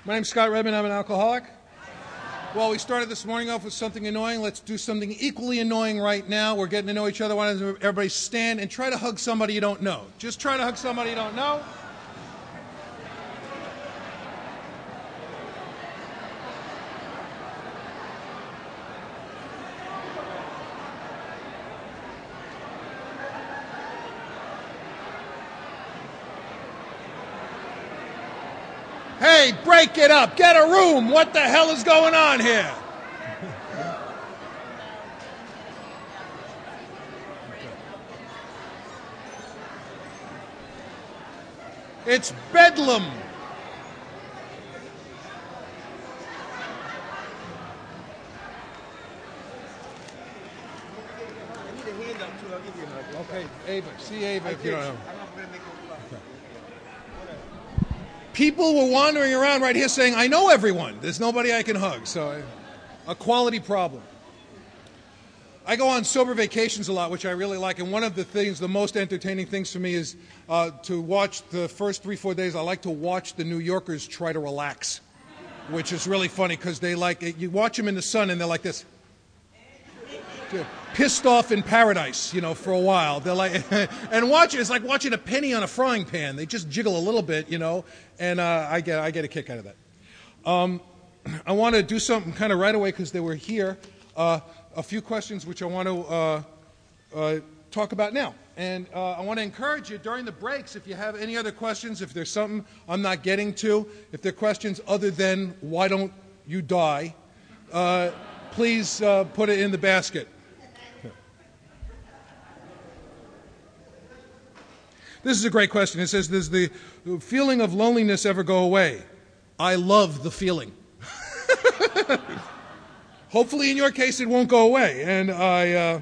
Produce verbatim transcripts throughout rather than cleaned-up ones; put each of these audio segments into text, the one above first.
My name's Scott Redmond. I'm an alcoholic. Well, we started this morning off with something annoying. Let's do something equally annoying right now. We're getting to know each other. Why don't everybody stand and try to hug somebody you don't know? Just try to hug somebody you don't know. Hey, break it up. Get a room. What the hell is going on here? It's bedlam. I need a hand up too. I'll give you a hug. Okay, Ava. See Ava if you don't know. I'm not going to make it okay. People were wandering around right here saying, I know everyone. There's nobody I can hug. So I, a quality problem. I go on sober vacations a lot, which I really like. And one of the things, the most entertaining things for me is uh, to watch the first three, four days. I like to watch the New Yorkers try to relax, which is really funny because they like, you watch them in the sun and they're like this. Pissed off in paradise, you know, for a while. They're like, and watch it, it's like watching a penny on a frying pan. They just jiggle a little bit, you know, and uh, I get I get a kick out of that. Um, I want to do something kind of right away because they were here. Uh, a few questions which I want to uh, uh, talk about now. And uh, I want to encourage you during the breaks, if you have any other questions, if there's something I'm not getting to, if there are questions other than why don't you die, uh, please uh, put it in the basket. This is a great question. It says, does the feeling of loneliness ever go away? I love the feeling. Hopefully in your case it won't go away. And I, uh,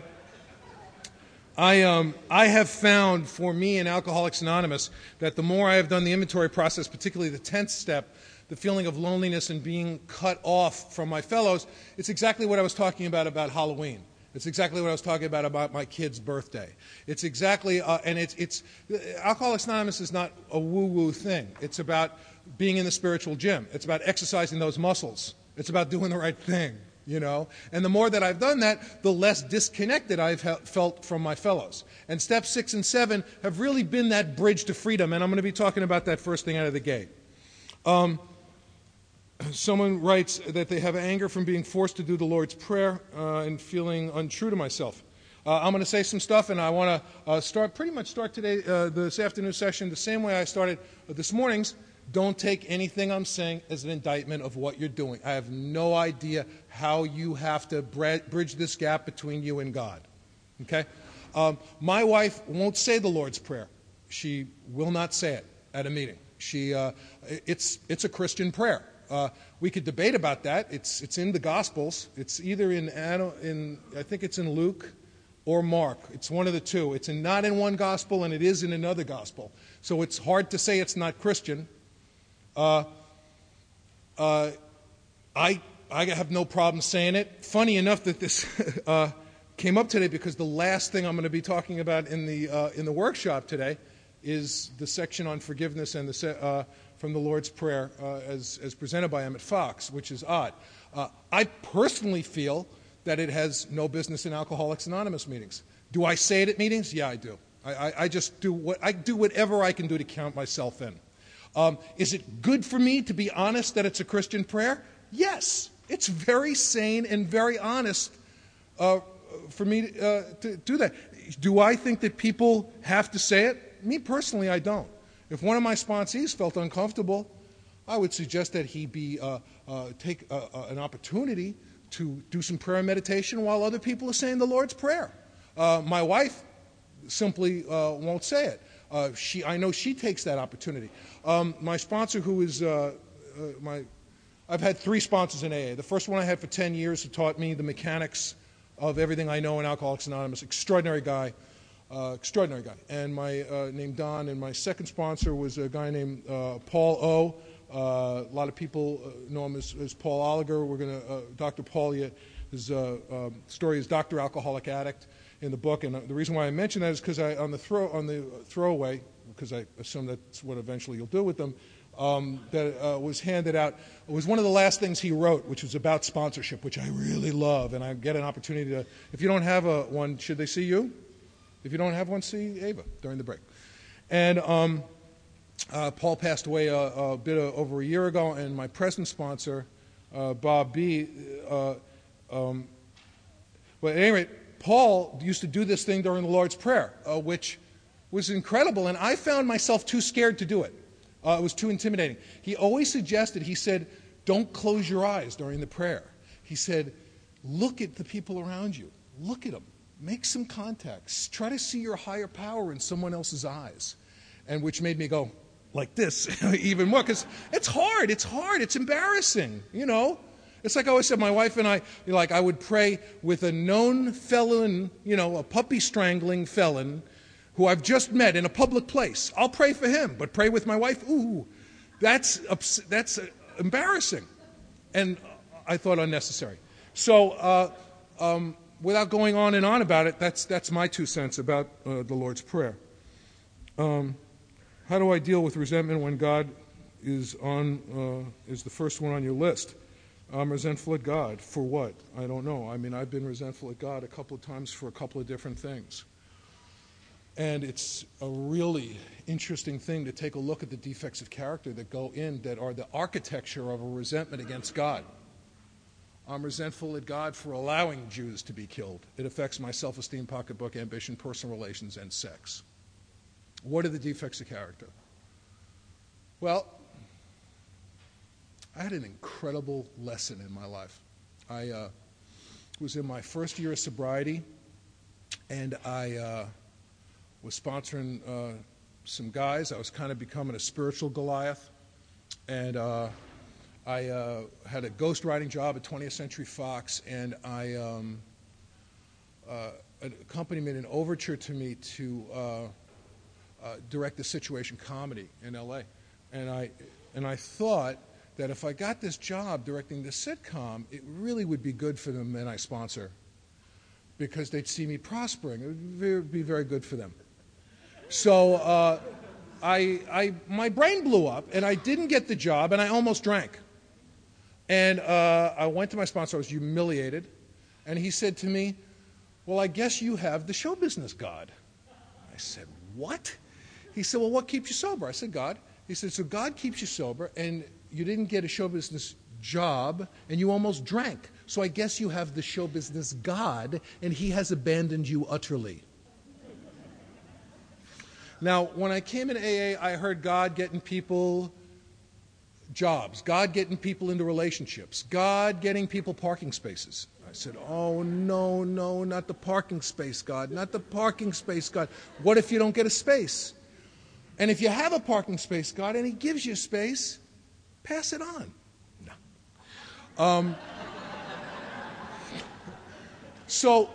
I, um, I have found for me in Alcoholics Anonymous that the more I have done the inventory process, particularly the tenth step, the feeling of loneliness and being cut off from my fellows, it's exactly what I was talking about about Halloween. It's exactly what I was talking about about my kid's birthday. It's exactly, uh, and it's, it's, Alcoholics Anonymous is not a woo-woo thing. It's about being in the spiritual gym. It's about exercising those muscles. It's about doing the right thing, you know. And the more that I've done that, the less disconnected I've he- felt from my fellows. And steps six and seven have really been that bridge to freedom, and I'm going to be talking about that first thing out of the gate. Um, Someone writes that they have anger from being forced to do the Lord's Prayer uh, and feeling untrue to myself. Uh, I'm going to say some stuff, and I want to uh, start pretty much start today, uh, this afternoon session, the same way I started uh, this morning's. Don't take anything I'm saying as an indictment of what you're doing. I have no idea how you have to bridge this gap between you and God. Okay? Um, my wife won't say the Lord's Prayer. She will not say it at a meeting. She, uh, it's, it's a Christian prayer. Uh, we could debate about that. It's it's in the Gospels. It's either in, in I think it's in Luke or Mark. It's one of the two. It's in, not in one Gospel and it is in another Gospel. So it's hard to say it's not Christian. Uh, uh, I I have no problem saying it. Funny enough that this uh, came up today because the last thing I'm going to be talking about in the uh, in the workshop today is the section on forgiveness and the se- uh, from the Lord's Prayer uh, as, as presented by Emmett Fox, which is odd. Uh, I personally feel that it has no business in Alcoholics Anonymous meetings. Do I say it at meetings? Yeah, I do. I, I, I just do what I do whatever I can do to count myself in. Um, is it good for me to be honest that it's a Christian prayer? Yes. It's very sane and very honest uh, for me uh, to do that. Do I think that people have to say it? Me personally, I don't. If one of my sponsees felt uncomfortable, I would suggest that he be uh, uh, take uh, uh, an opportunity to do some prayer and meditation while other people are saying the Lord's Prayer. Uh, my wife simply uh, won't say it. Uh, she, I know she takes that opportunity. Um, my sponsor, who is uh, uh, my, I've had three sponsors in A A. The first one I had for ten years, who taught me the mechanics of everything I know in Alcoholics Anonymous. Extraordinary guy. Uh, extraordinary guy. And my uh, named Don, and my second sponsor was a guy named uh, Paul O. Uh, a lot of people uh, know him as, as Paul Oliger. We're going to, uh, Doctor Paul, his uh, um, story is Doctor Alcoholic Addict in the book. And uh, the reason why I mention that is because I, on the throw, on the throwaway, because I assume that's what eventually you'll do with them, um, that uh, was handed out. It was one of the last things he wrote, which was about sponsorship, which I really love, and I get an opportunity to, if you don't have a, one, should they see you? If you don't have one, see Ava during the break. And um, uh, Paul passed away a, a bit of, over a year ago, and my present sponsor, uh, Bob B., uh, um, but at any rate, Paul used to do this thing during the Lord's Prayer, uh, which was incredible, and I found myself too scared to do it. Uh, it was too intimidating. He always suggested, he said, don't close your eyes during the prayer. He said, look at the people around you. Look at them. Make some contacts. Try to see your higher power in someone else's eyes. And which made me go like this even more, because it's hard. It's hard. It's embarrassing, you know. It's like I always said, my wife and I, like I would pray with a known felon, you know, a puppy strangling felon who I've just met in a public place. I'll pray for him, but pray with my wife, ooh, that's that's embarrassing, and I thought unnecessary. So, uh, um, without going on and on about it, that's that's my two cents about uh, the Lord's Prayer. Um, how do I deal with resentment when God is on uh, is the first one on your list? I'm resentful at God for what? I don't know. I mean, I've been resentful at God a couple of times for a couple of different things. And it's a really interesting thing to take a look at the defects of character that go in that are the architecture of a resentment against God. I'm resentful at God for allowing Jews to be killed. It affects my self-esteem, pocketbook, ambition, personal relations, and sex. What are the defects of character? Well, I had an incredible lesson in my life. I uh, was in my first year of sobriety, and I... Uh, was sponsoring uh, some guys. I was kind of becoming a spiritual Goliath. And uh, I uh, had a ghostwriting job at twentieth Century Fox, and I um, uh, a company made an overture to me to uh, uh, direct the situation comedy in L A. And I, and I thought that if I got this job directing the sitcom, it really would be good for the men I sponsor, because they'd see me prospering. It would be very good for them. So uh, I, I, my brain blew up, and I didn't get the job, and I almost drank. And uh, I went to my sponsor. I was humiliated. And he said to me, well, I guess you have the show business God. I said, what? He said, well, what keeps you sober? I said, God. He said, so God keeps you sober, and you didn't get a show business job, and you almost drank. So I guess you have the show business God, and he has abandoned you utterly. Now, when I came in A A, I heard God getting people jobs, God getting people into relationships, God getting people parking spaces. I said, oh, no, no, not the parking space, God, not the parking space, God. What if you don't get a space? And if you have a parking space, God, and he gives you space, pass it on. No. Um, so...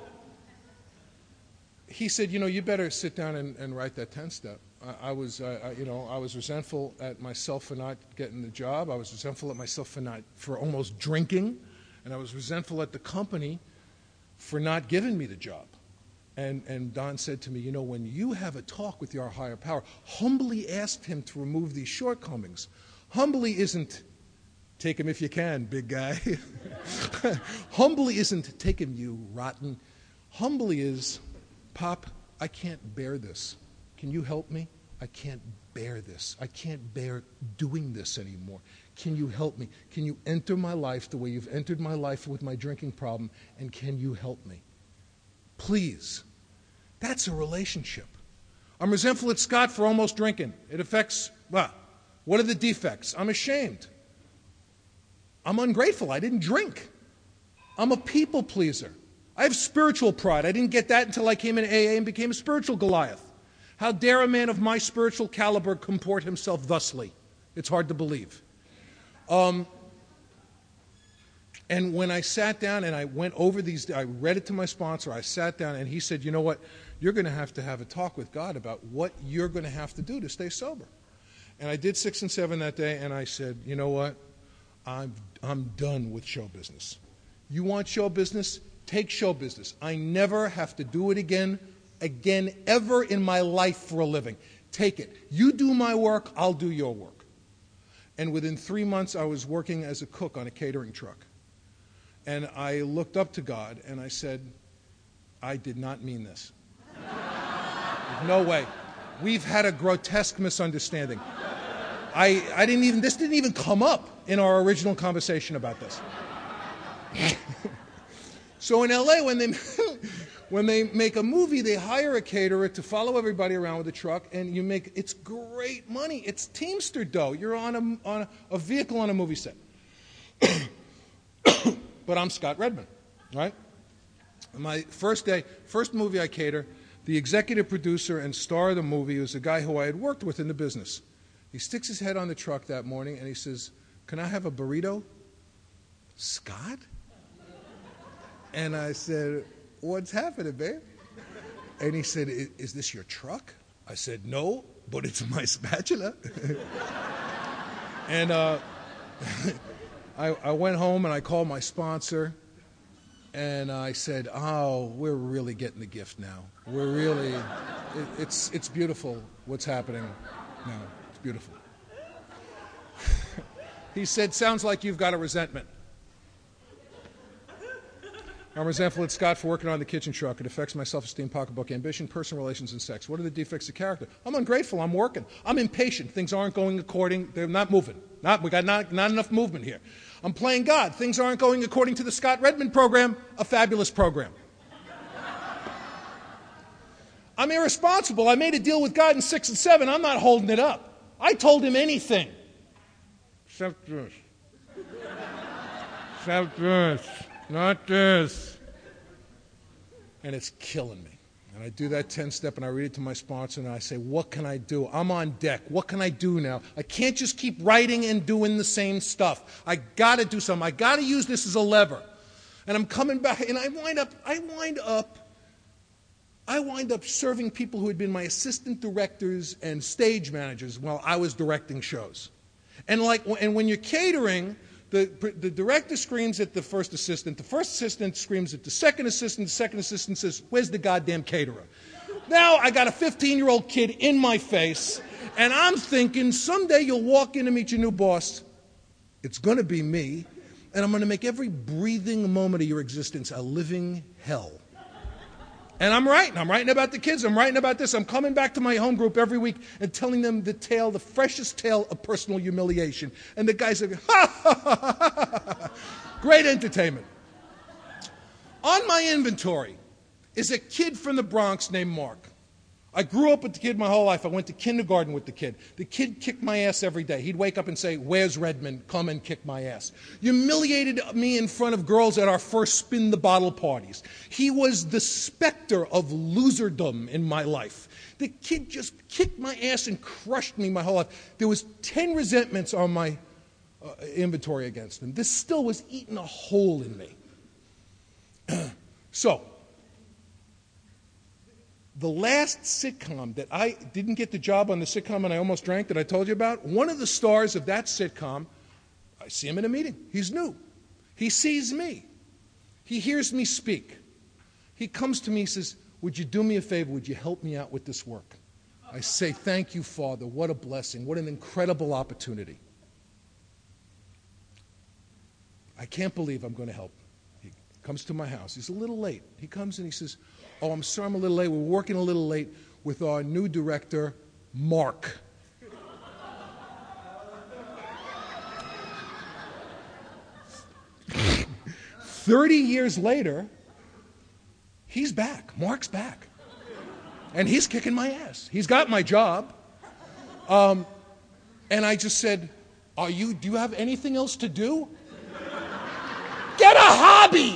He said, you know, you better sit down and, and write that ten-step. I, I was, uh, I, you know, I was resentful at myself for not getting the job. I was resentful at myself for not, for almost drinking, and I was resentful at the company for not giving me the job. And and Don said to me, you know, when you have a talk with your higher power, humbly ask him to remove these shortcomings. Humbly isn't take him if you can, big guy. Humbly isn't take him, you rotten. Humbly is, Pop, I can't bear this. Can you help me? I can't bear this. I can't bear doing this anymore. Can you help me? Can you enter my life the way you've entered my life with my drinking problem, and can you help me? Please. That's a relationship. I'm resentful at Scott for almost drinking. It affects, well, what are the defects? I'm ashamed. I'm ungrateful. I didn't drink. I'm a people pleaser. I have spiritual pride. I didn't get that until I came in A A and became a spiritual Goliath. How dare a man of my spiritual caliber comport himself thusly? It's hard to believe. Um, and when I sat down and I went over these, I read it to my sponsor, I sat down and he said, you know what, you're going to have to have a talk with God about what you're going to have to do to stay sober. And I did six and seven that day, and I said, you know what, I'm, I'm done with show business. You want show business? Take show business. I never have to do it again, again, ever in my life for a living. Take it. You do my work, I'll do your work. And within three months, I was working as a cook on a catering truck. And I looked up to God, and I said, I did not mean this. There's no way. We've had a grotesque misunderstanding. I, I didn't even, this didn't even come up in our original conversation about this. So in L A, when they, when they make a movie, they hire a caterer to follow everybody around with a truck, and you make, it's great money. It's Teamster dough. You're on a, on a, a vehicle on a movie set. But I'm Scott Redman, right? My first day, first movie I cater, the executive producer and star of the movie was a guy who I had worked with in the business. He sticks his head on the truck that morning and he says, can I have a burrito? Scott? And I said, what's happening, babe? And he said, is this your truck? I said, no, but it's my spatula. and uh, I, I went home and I called my sponsor. And I said, oh, we're really getting the gift now. We're really, it, it's, it's beautiful what's happening now. It's beautiful. He said, sounds like you've got a resentment. I'm resentful at Scott for working on the kitchen truck. It affects my self-esteem, pocketbook, ambition, personal relations, and sex. What are the defects of character? I'm ungrateful. I'm working. I'm impatient. Things aren't going according, they're not moving. Not, we got not, not enough movement here. I'm playing God. Things aren't going according to the Scott Redman program, a fabulous program. I'm irresponsible. I made a deal with God in six and seven. I'm not holding it up. I told him anything. Except this. Except this. Not this. And it's killing me. And I do that ten-step and I read it to my sponsor and I say, what can I do? I'm on deck. What can I do now? I can't just keep writing and doing the same stuff. I got to do something. I got to use this as a lever. And I'm coming back and I wind up, I wind up, I wind up serving people who had been my assistant directors and stage managers while I was directing shows. And like, and when you're catering, The, the director screams at the first assistant. The first assistant screams at the second assistant. The second assistant says, where's the goddamn caterer? Now I got a fifteen-year-old kid in my face, and I'm thinking someday you'll walk in to meet your new boss. It's going to be me, and I'm going to make every breathing moment of your existence a living hell. And I'm writing. I'm writing about the kids. I'm writing about this. I'm coming back to my home group every week and telling them the tale, the freshest tale of personal humiliation. And the guys are going, ha, ha, ha, ha, ha. Great entertainment. On my inventory is a kid from the Bronx named Mark. I grew up with the kid my whole life. I went to kindergarten with the kid. The kid kicked my ass every day. He'd wake up and say, where's Redman? Come and kick my ass. Humiliated me in front of girls at our first spin the bottle parties. He was the specter of loserdom in my life. The kid just kicked my ass and crushed me my whole life. There was ten resentments on my uh, inventory against him. This still was eating a hole in me. So, the last sitcom that I didn't get the job on the sitcom and I almost drank that I told you about, one of the stars of that sitcom, I see him in a meeting. He's new. He sees me. He hears me speak. He comes to me and says, would you do me a favor? Would you help me out with this work? I say, thank you, Father. What a blessing. What an incredible opportunity. I can't believe I'm going to help. He comes to my house. He's a little late. He comes and he says, oh, I'm sorry I'm a little late. We're working a little late with our new director, Mark. Thirty years later, he's back. Mark's back. And he's kicking my ass. He's got my job. Um, and I just said, Are you, do you have anything else to do? Get a hobby!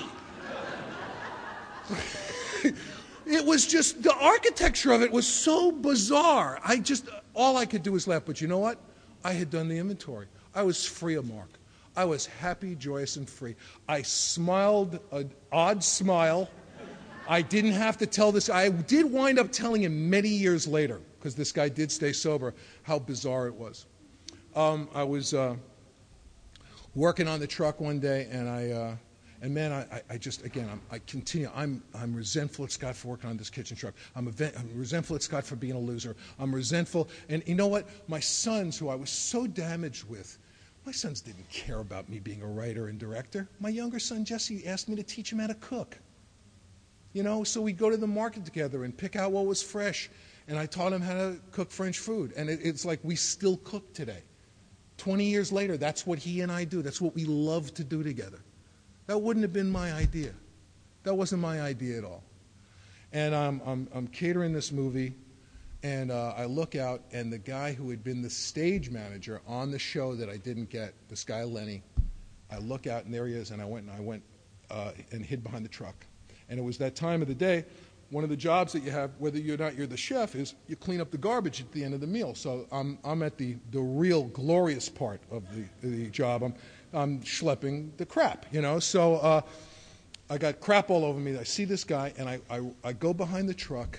It was just, the architecture of it was so bizarre. I just, all I could do was laugh. But you know what? I had done the inventory. I was free of Mark. I was happy, joyous, and free. I smiled an odd smile. I didn't have to tell this. I did wind up telling him many years later, because this guy did stay sober, how bizarre it was. Um, I was uh, working on the truck one day, and I, uh, And man, I, I, I just, again, I'm, I continue. I'm, I'm resentful at Scott for working on this kitchen truck. I'm, event, I'm resentful at Scott for being a loser. I'm resentful. And you know what? My sons, who I was so damaged with, my sons didn't care about me being a writer and director. My younger son, Jesse, asked me to teach him how to cook. You know, so we'd go to the market together and pick out what was fresh. And I taught him how to cook French food. And it, it's like we still cook today. twenty years later, that's what he and I do. That's what we love to do together. That wouldn't have been my idea. That wasn't my idea at all. And I'm, I'm, I'm catering this movie, and uh, I look out, and the guy who had been the stage manager on the show that I didn't get, this guy Lenny, I look out, and there he is, and I went and I went uh, and hid behind the truck. And it was that time of the day. One of the jobs that you have, whether you're not you're the chef, is you clean up the garbage at the end of the meal. So I'm I'm at the, the real glorious part of the the job. I'm I'm schlepping the crap, you know. So uh, I got crap all over me. I see this guy, and I, I I go behind the truck,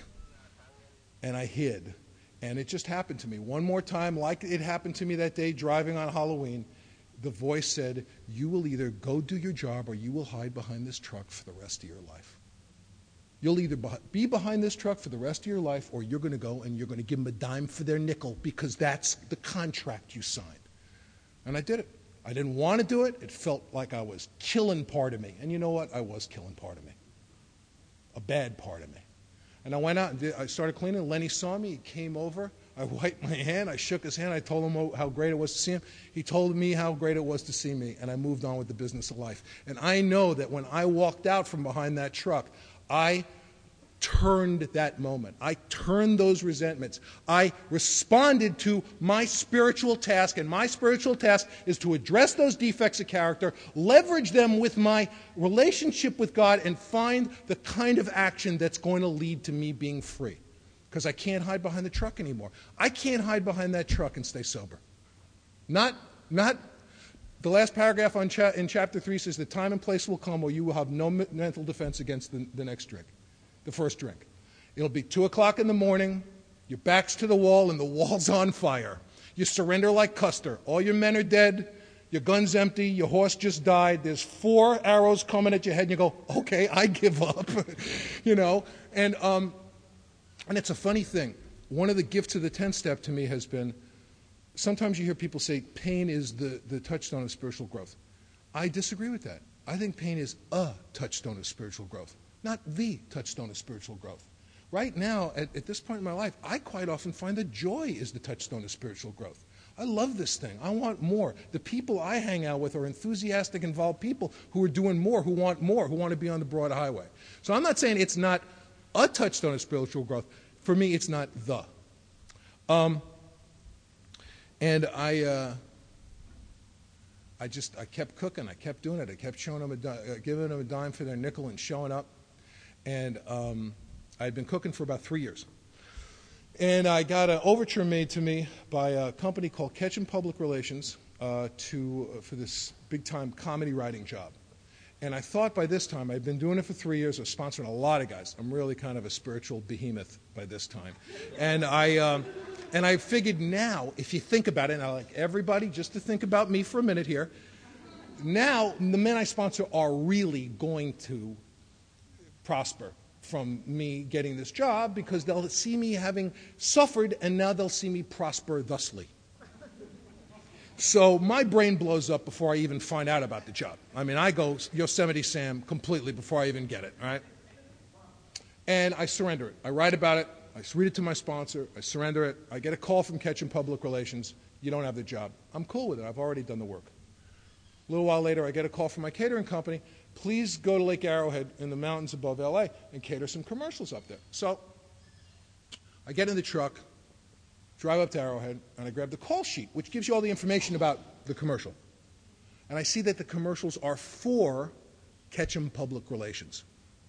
and I hid. And it just happened to me one more time, like it happened to me that day driving on Halloween. The voice said, "You will either go do your job, or you will hide behind this truck for the rest of your life. You'll either be behind this truck for the rest of your life, or you're going to go and you're going to give them a dime for their nickel, because that's the contract you signed." And I did it. I didn't want to do it. It felt like I was killing part of me. And you know what? I was killing part of me. A bad part of me. And I went out and did, I started cleaning. Lenny saw me. He came over. I wiped my hand. I shook his hand. I told him how great it was to see him. He told me how great it was to see me. And I moved on with the business of life. And I know that when I walked out from behind that truck, I turned that moment. I turned those resentments. I responded to my spiritual task, and my spiritual task is to address those defects of character, leverage them with my relationship with God, and find the kind of action that's going to lead to me being free. Because I can't hide behind the truck anymore. I can't hide behind that truck and stay sober. Not, not, the last paragraph on cha- in chapter three says, "The time and place will come where you will have no me- mental defense against the, the next drink. The first drink. It'll be two o'clock in the morning, your back's to the wall, and the wall's on fire. You surrender like Custer. All your men are dead, your gun's empty, your horse just died, there's four arrows coming at your head, and you go, okay, I give up." You know, and, um, and it's a funny thing. One of the gifts of the ten-step to me has been, sometimes you hear people say pain is the, the touchstone of spiritual growth. I disagree with that. I think pain is a touchstone of spiritual growth. Not the touchstone of spiritual growth. Right now, at, at this point in my life, I quite often find that joy is the touchstone of spiritual growth. I love this thing. I want more. The people I hang out with are enthusiastic, involved people who are doing more, who want more, who want to be on the broad highway. So I'm not saying it's not a touchstone of spiritual growth. For me, it's not the. Um, and I... Uh, I just, I kept cooking. I kept doing it. I kept showing them, a di- uh, giving them a dime for their nickel and showing up. And um, I'd been cooking for about three years. And I got an overture made to me by a company called Ketchum Public Relations uh, to uh, for this big-time comedy writing job. And I thought by this time, I'd been doing it for three years. I was sponsoring a lot of guys. I'm really kind of a spiritual behemoth by this time. And I... Um, And I figured now, if you think about it, and I like everybody just to think about me for a minute here, now the men I sponsor are really going to prosper from me getting this job, because they'll see me having suffered, and now they'll see me prosper thusly. So my brain blows up before I even find out about the job. I mean, I go Yosemite Sam completely before I even get it, all right? And I surrender it. I write about it. I read it to my sponsor. I surrender it. I get a call from Ketchum Public Relations. "You don't have the job." I'm cool with it. I've already done the work. A little while later, I get a call from my catering company. "Please go to Lake Arrowhead in the mountains above L A and cater some commercials up there." So I get in the truck, drive up to Arrowhead, and I grab the call sheet, which gives you all the information about the commercial. And I see that the commercials are for Ketchum Public Relations.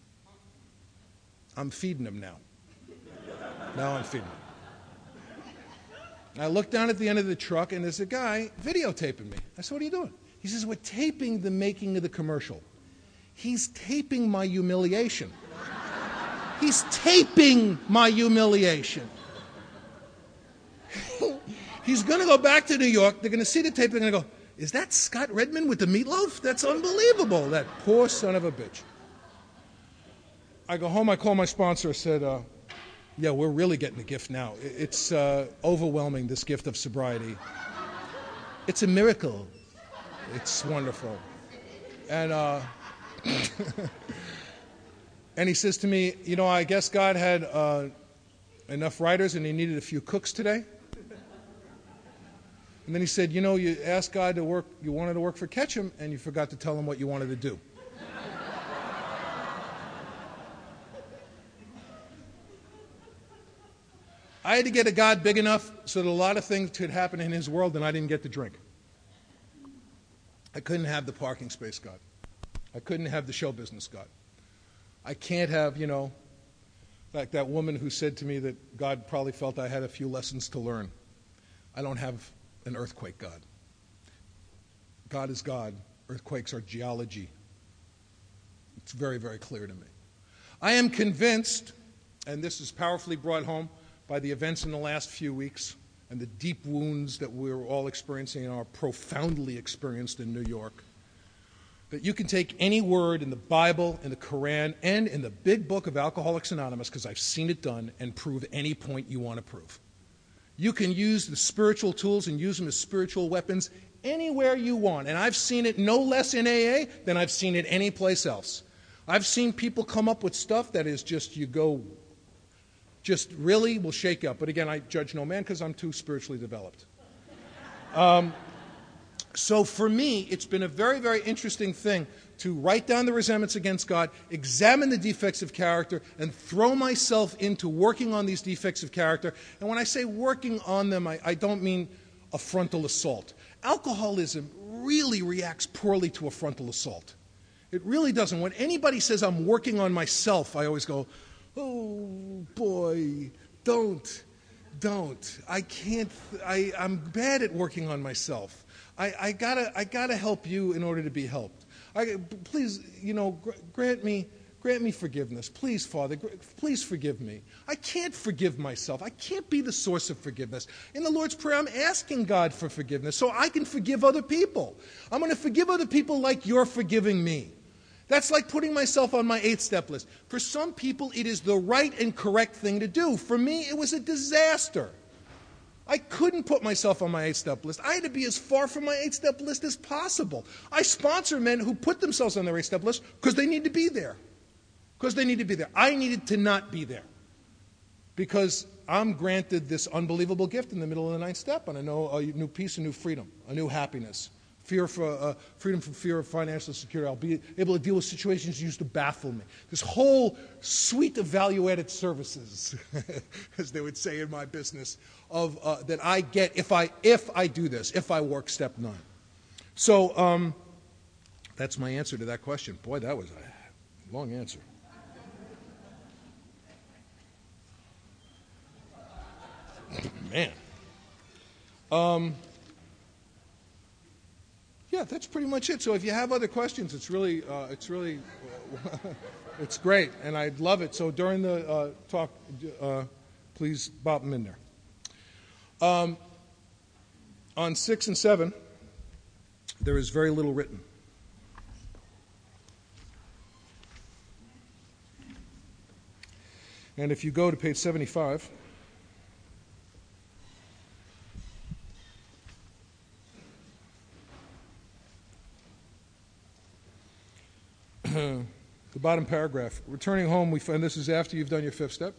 I'm feeding them now. Now I'm feeding them. I look down at the end of the truck, and there's a guy videotaping me. I said, "What are you doing?" He says, "We're taping the making of the commercial." He's taping my humiliation. He's taping my humiliation. He's going to go back to New York. They're going to see the tape. They're going to go, is that Scott Redmond with the meatloaf? That's unbelievable, that poor son of a bitch. I go home, I call my sponsor, I said, uh, yeah, we're really getting a gift now. It's uh, overwhelming, this gift of sobriety. It's a miracle. It's wonderful. And uh, and he says to me, you know, I guess God had uh, enough writers and he needed a few cooks today. And then he said, you know, you asked God to work, you wanted to work for Ketchum, and you forgot to tell him what you wanted to do. I had to get a God big enough so that a lot of things could happen in his world and I didn't get to drink. I couldn't have the parking space God. I couldn't have the show business God. I can't have, you know, like that woman who said to me that God probably felt I had a few lessons to learn. I don't have an earthquake God. God is God. Earthquakes are geology. It's very, very clear to me. I am convinced, and this is powerfully brought home by the events in the last few weeks and the deep wounds that we're all experiencing and are profoundly experienced in New York, that you can take any word in the Bible, in the Quran, and in the big book of Alcoholics Anonymous, because I've seen it done, and prove any point you want to prove. You can use the spiritual tools and use them as spiritual weapons anywhere you want. And I've seen it no less in A A than I've seen it any place else. I've seen people come up with stuff that is just, you go, just really will shake you up. But again, I judge no man because I'm too spiritually developed. Um, so for me, it's been a very, very interesting thing to write down the resentments against God, examine the defects of character, and throw myself into working on these defects of character. And when I say working on them, I, I don't mean a frontal assault. Alcoholism really reacts poorly to a frontal assault. It really doesn't. When anybody says I'm working on myself, I always go, oh, boy, don't, don't. I can't, I, I'm bad at working on myself. I, I gotta, I gotta help you in order to be helped. I, please, you know, gr- grant me, grant me forgiveness. Please, Father, gr- please forgive me. I can't forgive myself. I can't be the source of forgiveness. In the Lord's Prayer, I'm asking God for forgiveness so I can forgive other people. I'm going to forgive other people like you're forgiving me. That's like putting myself on my eight-step list. For some people, it is the right and correct thing to do. For me, it was a disaster. I couldn't put myself on my eight-step list. I had to be as far from my eight-step list as possible. I sponsor men who put themselves on their eight-step list because they need to be there. Because they need to be there. I needed to not be there. Because I'm granted this unbelievable gift in the middle of the ninth step, and I know a new peace, a new freedom, a new happiness. Fear for, uh, freedom from fear of financial security. I'll be able to deal with situations used to baffle me. This whole suite of value-added services, as they would say in my business, of uh, that I get if I if I do this, if I work step nine. So um, that's my answer to that question. Boy, that was a long answer. Man. Um. Yeah, that's pretty much it. So if you have other questions, it's really, uh, it's really, uh, it's great, and I'd love it. So during the uh, talk, uh, please bop them in there. Um, on six and seven, there is very little written. And if you go to page seventy-five, the bottom paragraph. Returning home, we find, this is after you've done your fifth step.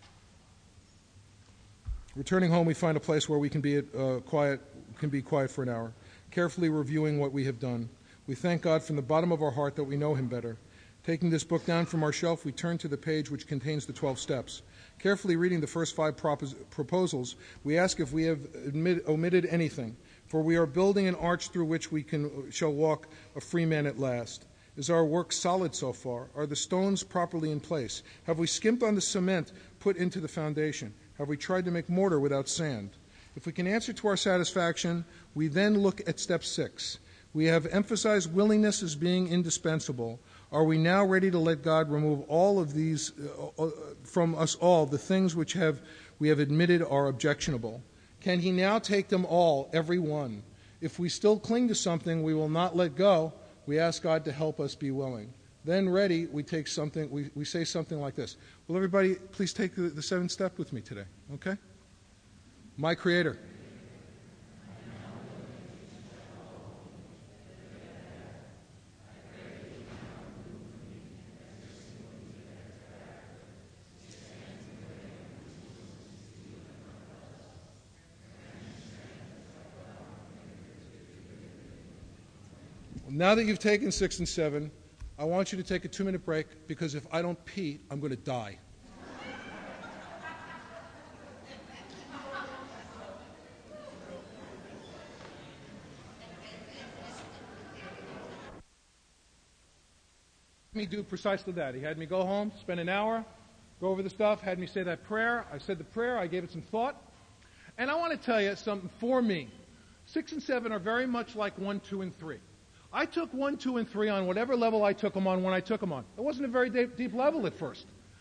Returning home, we find a place where we can be uh, quiet, can be quiet for an hour, carefully reviewing what we have done. We thank God from the bottom of our heart that we know Him better. Taking this book down from our shelf, we turn to the page which contains the twelve steps. Carefully reading the first five propos- proposals, we ask if we have admit, omitted anything, for we are building an arch through which we can shall walk a free man at last. Is our work solid so far? Are the stones properly in place? Have we skimped on the cement put into the foundation? Have we tried to make mortar without sand? If we can answer to our satisfaction, we then look at step six. We have emphasized willingness as being indispensable. Are we now ready to let God remove all of these uh, uh, from us all, the things which have we have admitted are objectionable? Can He now take them all, every one, If we still cling to something, we will not let go. We ask God to help us be willing. Then ready, we take something, we, we say something like this. Will everybody please take the, the seventh step with me today, okay? My Creator. Now that you've taken six and seven, I want you to take a two-minute break, because if I don't pee, I'm going to die. Me do precisely that. He had me go home, spend an hour, go over the stuff, had me say that prayer. I said the prayer, I gave it some thought. And I want to tell you something for me. Six and seven are very much like one, two, and three. I took one, two, and three on whatever level I took them on when I took them on. It wasn't a very deep, deep level at first.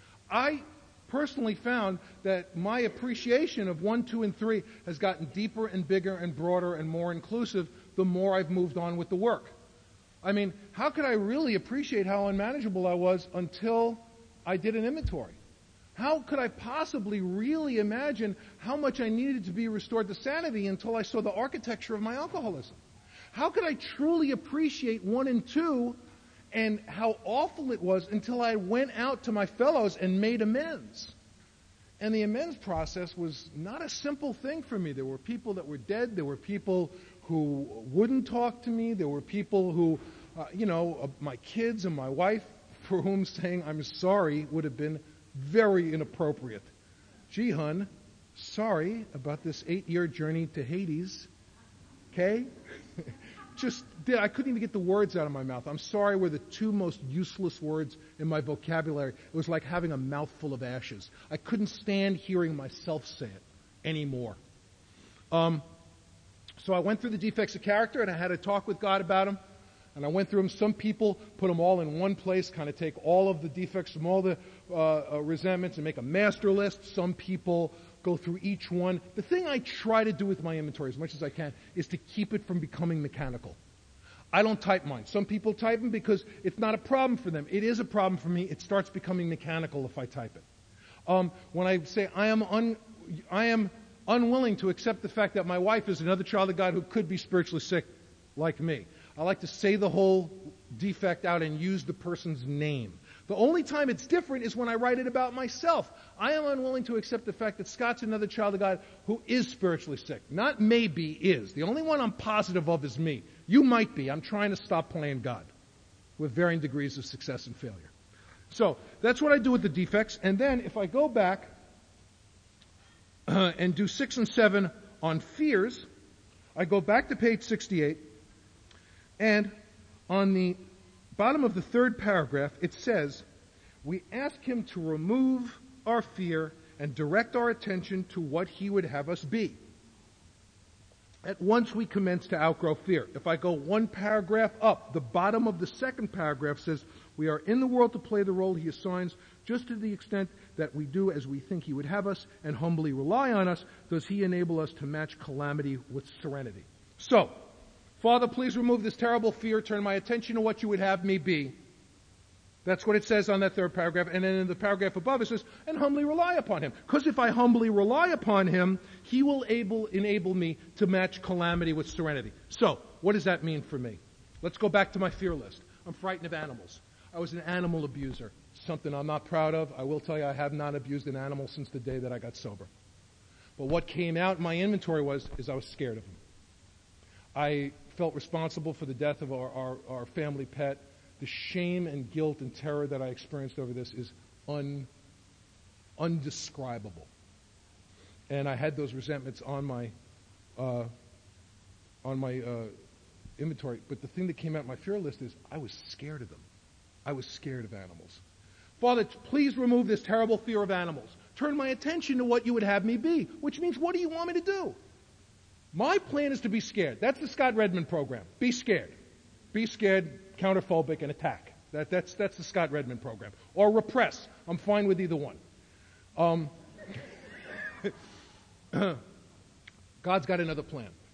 I personally found that my appreciation of one, two, and three has gotten deeper and bigger and broader and more inclusive the more I've moved on with the work. I mean, how could I really appreciate how unmanageable I was until I did an inventory? How could I possibly really imagine how much I needed to be restored to sanity until I saw the architecture of my alcoholism? How could I truly appreciate one and two and how awful it was until I went out to my fellows and made amends? And the amends process was not a simple thing for me. There were people that were dead. There were people who wouldn't talk to me. There were people who, uh, you know, uh, my kids and my wife, for whom saying I'm sorry would have been very inappropriate. Gee, hun, sorry about this eight-year journey to Hades. Okay? Just, I couldn't even get the words out of my mouth. I'm sorry were the two most useless words in my vocabulary. It was like having a mouthful of ashes. I couldn't stand hearing myself say it anymore. Um, so I went through the defects of character, and I had a talk with God about them. And I went through them. Some people put them all in one place, kind of take all of the defects from all the uh, uh, resentments and make a master list. Some people go through each one. The thing I try to do with my inventory as much as I can is to keep it from becoming mechanical. I don't type mine. Some people type them because it's not a problem for them. It is a problem for me. It starts becoming mechanical if I type it. Um, when I say I am un, I am unwilling to accept the fact that my wife is another child of God who could be spiritually sick like me, I like to say the whole defect out and use the person's name. The only time it's different is when I write it about myself. I am unwilling to accept the fact that Scott's another child of God who is spiritually sick. Not maybe, is. The only one I'm positive of is me. You might be. I'm trying to stop playing God with varying degrees of success and failure. So that's what I do with the defects. And then if I go back uh, and do six and seven on fears, I go back to page sixty-eight, and on the bottom of the third paragraph, it says, we ask him to remove our fear and direct our attention to what he would have us be. At once we commence to outgrow fear. If I go one paragraph up, the bottom of the second paragraph says, we are in the world to play the role he assigns, just to the extent that we do as we think he would have us and humbly rely on us, does he enable us to match calamity with serenity. So, Father, please remove this terrible fear. Turn my attention to what you would have me be. That's what it says on that third paragraph. And then in the paragraph above it says, and humbly rely upon him. Because if I humbly rely upon him, he will able, enable me to match calamity with serenity. So, what does that mean for me? Let's go back to my fear list. I'm frightened of animals. I was an animal abuser. Something I'm not proud of. I will tell you I have not abused an animal since the day that I got sober. But what came out in my inventory was, is I was scared of them. I felt responsible for the death of our, our, our family pet. The shame and guilt and terror that I experienced over this is un, undescribable. And I had those resentments on my uh, on my uh, inventory. But the thing that came out in my fear list is I was scared of them. I was scared of animals. Father, please remove this terrible fear of animals. Turn my attention to what you would have me be, which means what do you want me to do? My plan is to be scared. That's the Scott Redmond program. Be scared. Be scared, counterphobic, and attack. That, that's, that's the Scott Redmond program. Or repress. I'm fine with either one. Um, God's got another plan.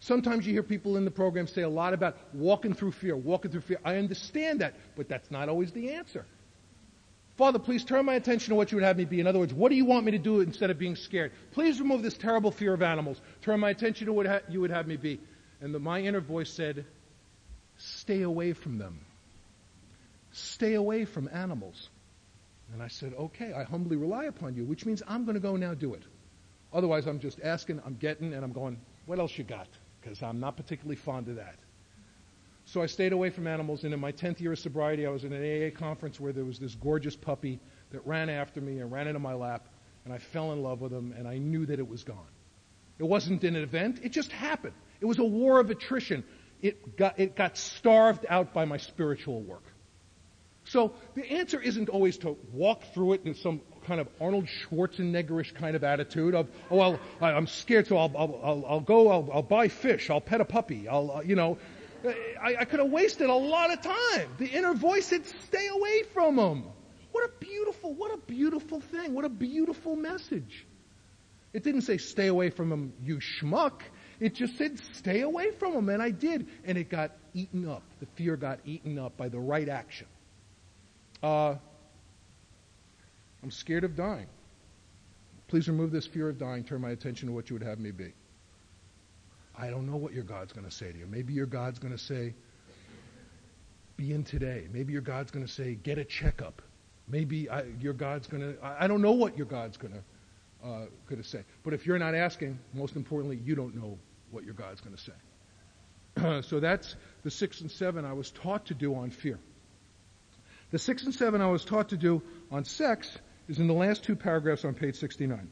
Sometimes you hear people in the program say a lot about walking through fear, walking through fear. I understand that, but that's not always the answer. Father, please turn my attention to what you would have me be. In other words, what do you want me to do instead of being scared? Please remove this terrible fear of animals. Turn my attention to what ha- you would have me be. And the, my inner voice said, stay away from them. Stay away from animals. And I said, okay, I humbly rely upon you, which means I'm going to go now do it. Otherwise, I'm just asking, I'm getting, and I'm going, what else you got? Because I'm not particularly fond of that. So I stayed away from animals, and in my tenth year of sobriety, I was in an A A conference where there was this gorgeous puppy that ran after me and ran into my lap, and I fell in love with him, and I knew that it was gone. It wasn't an event. It just happened. It was a war of attrition. It got, it got starved out by my spiritual work. So the answer isn't always to walk through it in some kind of Arnold Schwarzenegger-ish kind of attitude of, oh, I'll, I'm scared, so I'll, I'll, I'll, I'll go, I'll, I'll buy fish, I'll pet a puppy, I'll, uh, you know. I, I could have wasted a lot of time. The inner voice said, stay away from them. What a beautiful, what a beautiful thing. What a beautiful message. It didn't say, stay away from them, you schmuck. It just said, stay away from them. And I did. And it got eaten up. The fear got eaten up by the right action. Uh, I'm scared of dying. Please remove this fear of dying. Turn my attention to what you would have me be. I don't know what your God's going to say to you. Maybe your God's going to say, be in today. Maybe your God's going to say, get a checkup. Maybe I, your God's going to, I, I don't know what your God's going to, uh, going to say. But if you're not asking, most importantly, you don't know what your God's going to say. So that's the six and seven I was taught to do on fear. The six and seven I was taught to do on sex is in the last two paragraphs on page sixty-nine.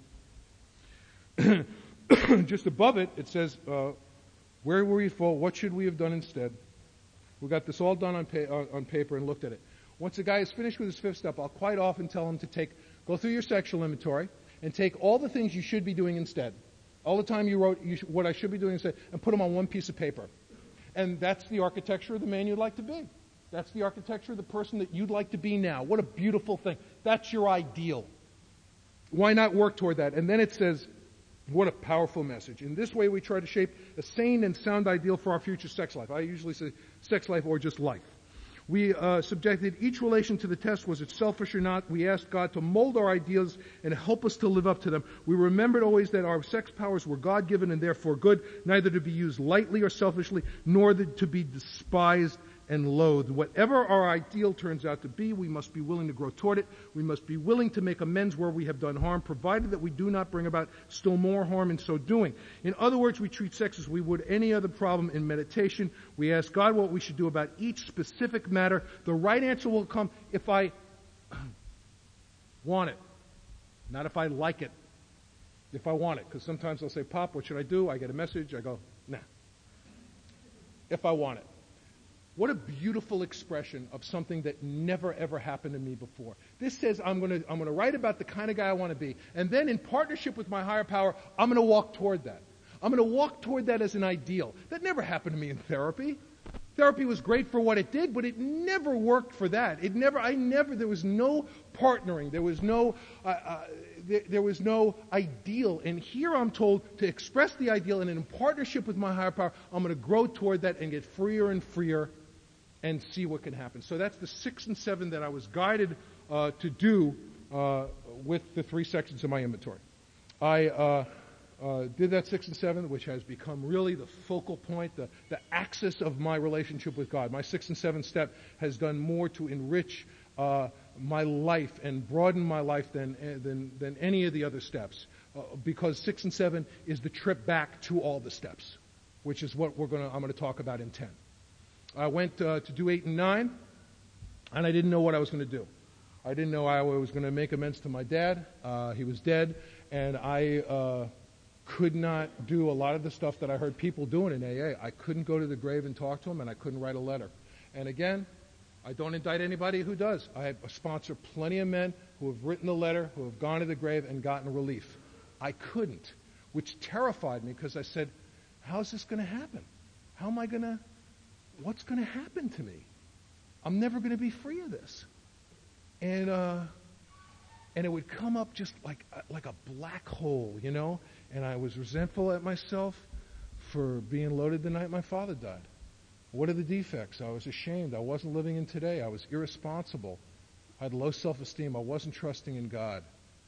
Just above it, it says, uh, where were we full? What should we have done instead? We got this all done on, pa- uh, on paper and looked at it. Once a guy is finished with his fifth step, I'll quite often tell him to take, go through your sexual inventory and take all the things you should be doing instead. All the time you wrote you sh- what I should be doing instead, and put them on one piece of paper. And that's the architecture of the man you'd like to be. That's the architecture of the person that you'd like to be now. What a beautiful thing. That's your ideal. Why not work toward that? And then it says, what a powerful message. In this way, we try to shape a sane and sound ideal for our future sex life. I usually say sex life or just life. We uh, subjected each relation to the test, was it selfish or not? We asked God to mold our ideals and help us to live up to them. We remembered always that our sex powers were God-given and therefore good, neither to be used lightly or selfishly, nor to be despised and loathed. Whatever our ideal turns out to be, we must be willing to grow toward it. We must be willing to make amends where we have done harm, provided that we do not bring about still more harm in so doing. In other words, we treat sex as we would any other problem in meditation. We ask God what we should do about each specific matter. The right answer will come if I want it, not if I like it. If I want it, because sometimes I'll say, Pop, what should I do? I get a message. I go, nah. If I want it. What a beautiful expression of something that never ever happened to me before. This says I'm going to I'm going to write about the kind of guy I want to be, and then in partnership with my higher power, I'm going to walk toward that. I'm going to walk toward that as an ideal. That never happened to me in therapy. Therapy was great for what it did, but it never worked for that. It never. I never. There was no partnering. There was no. Uh, uh, there, there was no ideal. And here I'm told to express the ideal, and in partnership with my higher power, I'm going to grow toward that and get freer and freer. And see what can happen. So that's the six and seven that I was guided uh, to do uh, with the three sections of my inventory. I uh, uh, did that six and seven, which has become really the focal point, the, the axis of my relationship with God. My six and seven step has done more to enrich uh, my life and broaden my life than than than any of the other steps, uh, because six and seven is the trip back to all the steps, which is what we're going to I'm going to talk about in ten. I went uh, to do eight and nine, and I didn't know what I was going to do. I didn't know I was going to make amends to my dad. Uh, he was dead, and I uh, could not do a lot of the stuff that I heard people doing in A A. I couldn't go to the grave and talk to him, and I couldn't write a letter. And again, I don't indict anybody who does. I sponsor plenty of men who have written the letter, who have gone to the grave and gotten relief. I couldn't, which terrified me because I said, how's this going to happen? How am I going to... What's going to happen to me? I'm never going to be free of this. And uh, and it would come up just like like a black hole, you know? And I was resentful at myself for being loaded the night my father died. What are the defects? I was ashamed. I wasn't living in today. I was irresponsible. I had low self-esteem. I wasn't trusting in God.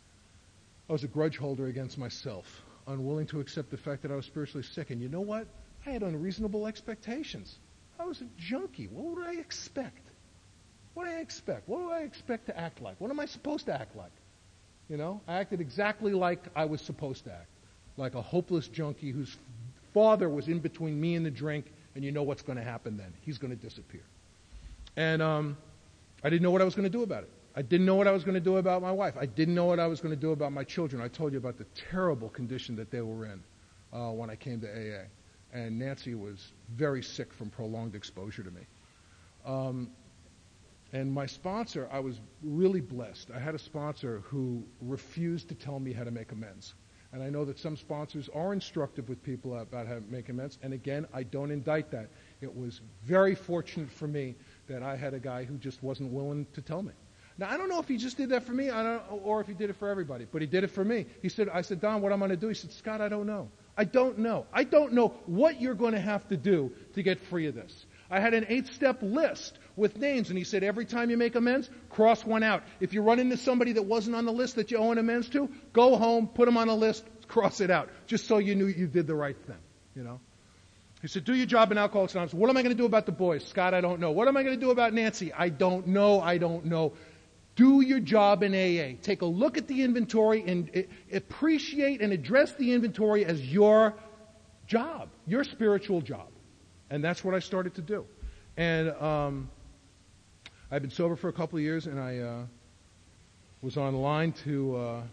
I was a grudge holder against myself, unwilling to accept the fact that I was spiritually sick. And you know what? I had unreasonable expectations. I was a junkie. What would I expect? What do I expect? What do I expect to act like? What am I supposed to act like? You know, I acted exactly like I was supposed to act, like a hopeless junkie whose father was in between me and the drink, and you know what's going to happen then. He's going to disappear. And um, I didn't know what I was going to do about it. I didn't know what I was going to do about my wife. I didn't know what I was going to do about my children. I told you about the terrible condition that they were in uh, when I came to A A. And Nancy was very sick from prolonged exposure to me. Um, and my sponsor, I was really blessed. I had a sponsor who refused to tell me how to make amends. And I know that some sponsors are instructive with people about how to make amends. And again, I don't indict that. It was very fortunate for me that I had a guy who just wasn't willing to tell me. Now, I don't know if he just did that for me I don't, or if he did it for everybody, but he did it for me. He said, I said, Don, what am I going to do? He said, Scott, I don't know. I don't know. I don't know what you're going to have to do to get free of this. I had an eight-step list with names, and he said, every time you make amends, cross one out. If you run into somebody that wasn't on the list that you owe an amends to, go home, put them on a list, cross it out, just so you knew you did the right thing, you know. He said, do your job in Alcoholics Anonymous. What am I going to do about the boys? Scott, I don't know. What am I going to do about Nancy? I don't know. I don't know. Do your job in A A. Take a look at the inventory and uh, appreciate and address the inventory as your job, your spiritual job. And that's what I started to do. And um, I've been sober for a couple of years, and I uh, was online to uh,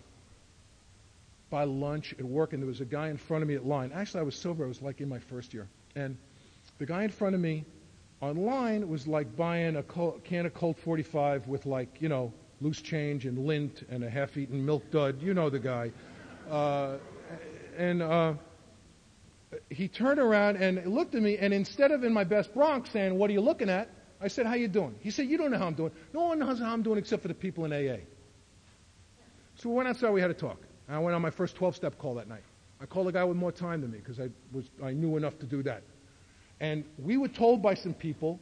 buy lunch at work, and there was a guy in front of me at line. Actually, I was sober. I was like in my first year. And the guy in front of me online was like buying a Col- can of Colt forty-five with, like, you know, loose change and lint and a half-eaten milk dud. You know the guy. Uh, and uh, he turned around and looked at me, and instead of in my best Bronx saying, what are you looking at? I said, how you doing? He said, you don't know how I'm doing. No one knows how I'm doing except for the people in A A. So we went outside, we had a talk. And I went on my first twelve-step call that night. I called a guy with more time than me because I was I knew enough to do that. And we were told by some people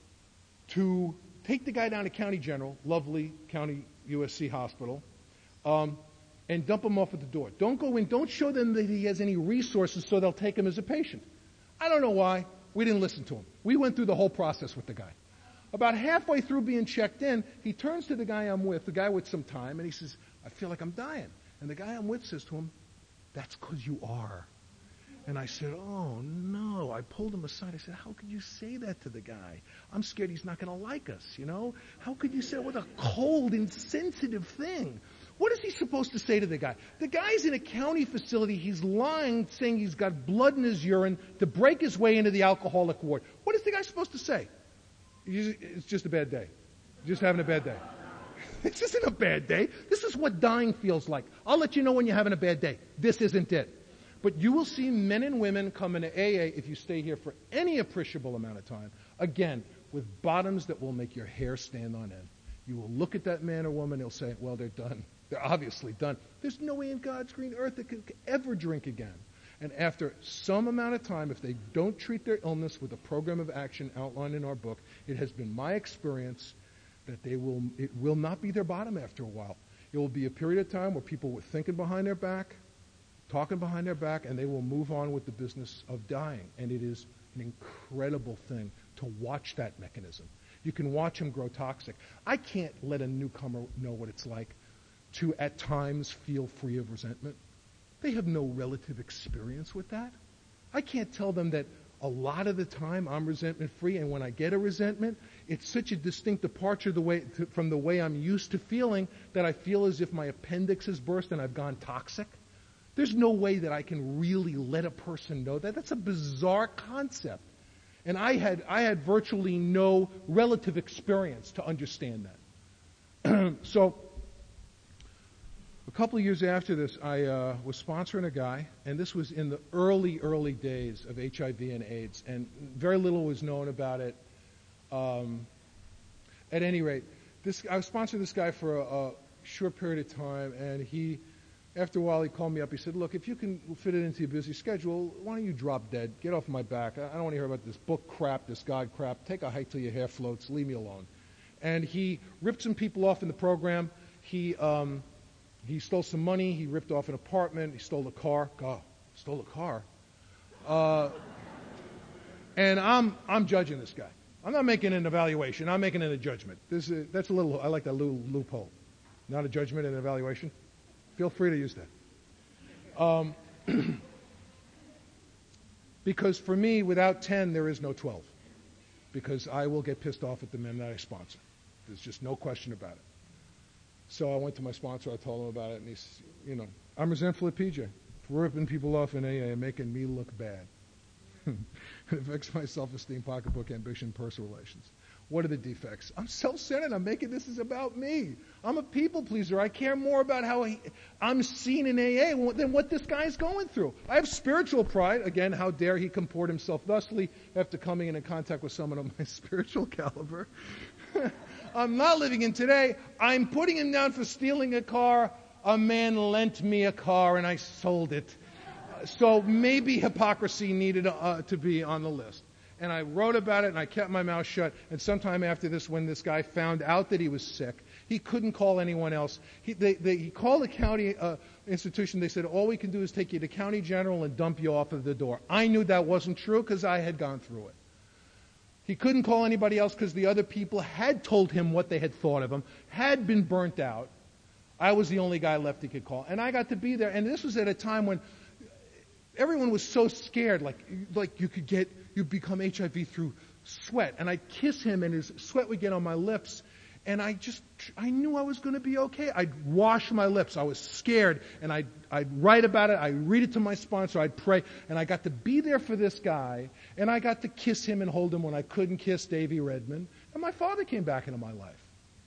to take the guy down to County General, lovely County U S C hospital, um, and dump him off at the door. Don't go in. Don't show them that he has any resources so they'll take him as a patient. I don't know why. We didn't listen to him. We went through the whole process with the guy. About halfway through being checked in, he turns to the guy I'm with, the guy with some time, and he says, I feel like I'm dying. And the guy I'm with says to him, that's because you are. And I said, oh, no. I pulled him aside. I said, how could you say that to the guy? I'm scared he's not going to like us, you know? How could you say it with a cold, insensitive thing? What is he supposed to say to the guy? The guy's in a county facility. He's lying, saying he's got blood in his urine to break his way into the alcoholic ward. What is the guy supposed to say? It's just a bad day. Just having a bad day. This isn't a bad day. This is what dying feels like. I'll let you know when you're having a bad day. This isn't it. But you will see men and women come into A A if you stay here for any appreciable amount of time, again, with bottoms that will make your hair stand on end. You will look at that man or woman, they'll say, well, they're done. They're obviously done. There's no way in God's green earth that could ever drink again. And after some amount of time, if they don't treat their illness with a program of action outlined in our book, it has been my experience that they will, it will not be their bottom after a while. It will be a period of time where people were thinking behind their back, talking behind their back, and they will move on with the business of dying. And it is an incredible thing to watch that mechanism. You can watch them grow toxic. I can't let a newcomer know what it's like to, at times, feel free of resentment. They have no relative experience with that. I can't tell them that a lot of the time I'm resentment-free, and when I get a resentment, it's such a distinct departure the way, to, from the way I'm used to feeling that I feel as if my appendix has burst and I've gone toxic. There's no way that I can really let a person know that. That's a bizarre concept. And I had I had virtually no relative experience to understand that. So a couple of years after this, I uh, was sponsoring a guy, and this was in the early, early days of H I V and AIDS, and very little was known about it. Um, at any rate, this I was sponsoring this guy for a, a short period of time, and he after a while, he called me up. He said, look, if you can fit it into your busy schedule, why don't you drop dead? Get off my back. I, I don't want to hear about this book crap, this God crap. Take a hike till your hair floats. Leave me alone. And he ripped some people off in the program. He um, he stole some money. He ripped off an apartment. He stole a car. God, stole a car. Uh, and I'm I'm judging this guy. I'm not making an evaluation. I'm making it a judgment. This is, that's a little. I like that little loophole. Not a judgment and an evaluation. Feel free to use that. Um, because for me, without ten, there is no twelve. Because I will get pissed off at the men that I sponsor. There's just no question about it. So I went to my sponsor. I told him about it, and he's, you know, I'm resentful at P J for ripping people off in A A and making me look bad. It affects my self-esteem, pocketbook, ambition, personal relations. What are the defects? I'm self-centered. I'm making this is about me. I'm a people pleaser. I care more about how he, I'm seen in A A than what this guy's going through. I have spiritual pride. Again, how dare he comport himself thusly after coming into contact with someone of my spiritual caliber. I'm not living in today. I'm putting him down for stealing a car. A man lent me a car and I sold it. So maybe hypocrisy needed uh, to be on the list. And I wrote about it, and I kept my mouth shut. And sometime after this, when this guy found out that he was sick, he couldn't call anyone else. He, they, they, he called the county uh, institution. They said, all we can do is take you to county general and dump you off of the door. I knew that wasn't true because I had gone through it. He couldn't call anybody else because the other people had told him what they had thought of him, had been burnt out. I was the only guy left he could call. And I got to be there. And this was at a time when everyone was so scared, like like you could get, you'd become H I V through sweat. And I'd kiss him and his sweat would get on my lips. And I just, I knew I was going to be okay. I'd wash my lips. I was scared. And I'd, I'd write about it. I'd read it to my sponsor. I'd pray. And I got to be there for this guy. And I got to kiss him and hold him when I couldn't kiss Davy Redmond. And my father came back into my life.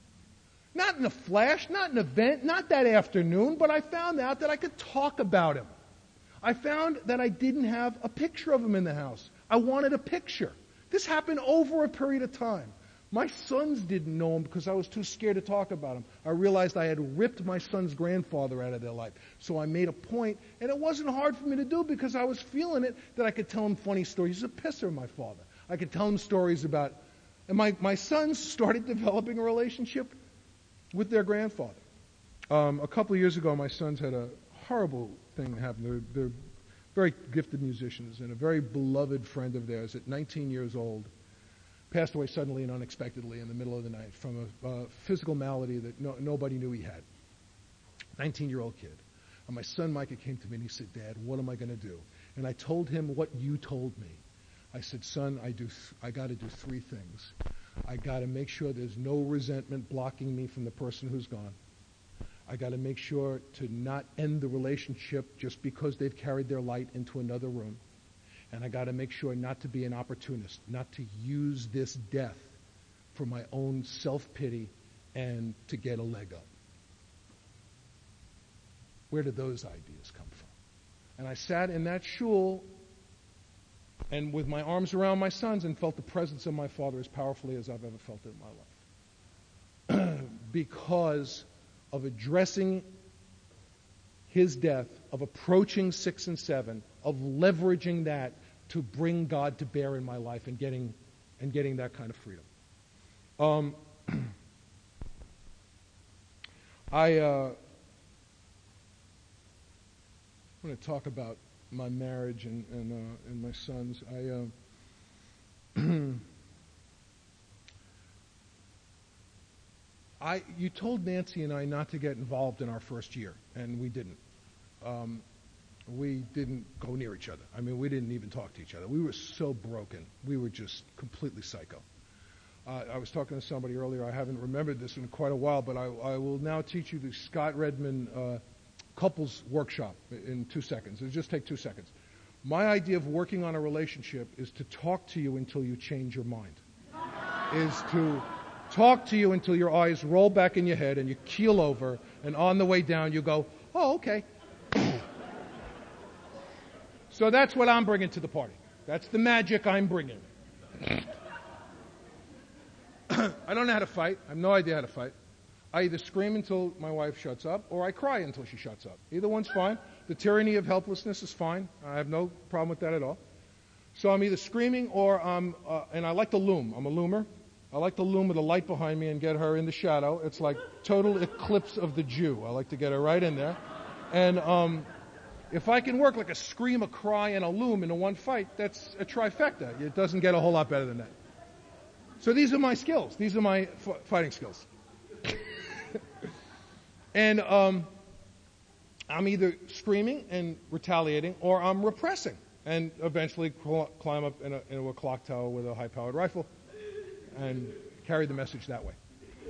Not in a flash, not an event, not that afternoon, but I found out that I could talk about him. I found that I didn't have a picture of him in the house. I wanted a picture. This happened over a period of time. My sons didn't know him because I was too scared to talk about him. I realized I had ripped my son's grandfather out of their life. So I made a point, and it wasn't hard for me to do because I was feeling it, that I could tell him funny stories. He's a pisser, my father. I could tell him stories about, and my, my sons started developing a relationship with their grandfather. Um, a couple of years ago, my sons had a horrible thing happen. They're, they're very gifted musicians, and a very beloved friend of theirs at nineteen years old passed away suddenly and unexpectedly in the middle of the night from a, a physical malady that no, nobody knew he had. nineteen-year-old kid. And my son Micah came to me and he said, Dad, what am I going to do? And I told him what you told me. I said, son, I do. Th- I got to do three things. I got to make sure there's no resentment blocking me from the person who's gone. I got to make sure to not end the relationship just because they've carried their light into another room. And I got to make sure not to be an opportunist, not to use this death for my own self-pity and to get a leg up. Where did those ideas come from? And I sat in that shul and with my arms around my sons and felt the presence of my father as powerfully as I've ever felt it in my life. Because of addressing his death, of approaching six and seven, of leveraging that to bring God to bear in my life and getting and getting that kind of freedom. Um, I uh, want to talk about my marriage and and, uh, and my sons. I. Uh, I, you told Nancy and I not to get involved in our first year, and we didn't. Um, we didn't go near each other. I mean, we didn't even talk to each other. We were so broken. We were just completely psycho. Uh, I was talking to somebody earlier. I haven't remembered this in quite a while, but I, I will now teach you the Scott Redmond uh, couples workshop in two seconds. It'll just take two seconds. My idea of working on a relationship is to talk to you until you change your mind. Is to talk to you until your eyes roll back in your head and you keel over, and on the way down you go, oh, okay. So that's what I'm bringing to the party. That's the magic I'm bringing. I don't know how to fight. I have no idea how to fight. I either scream until my wife shuts up, or I cry until she shuts up. Either one's fine. The tyranny of helplessness is fine. I have no problem with that at all. So I'm either screaming or I'm, uh, and I like to loom. I'm a loomer. I like to loom with a light behind me and get her in the shadow. It's like total eclipse of the Jew. I like to get her right in there. And um, if I can work like a scream, a cry, and a loom into one fight, that's a trifecta. It doesn't get a whole lot better than that. So these are my skills. These are my f- fighting skills. And um, I'm either screaming and retaliating, or I'm repressing, and eventually cl- climb up in a, into a clock tower with a high-powered rifle and carry the message that way.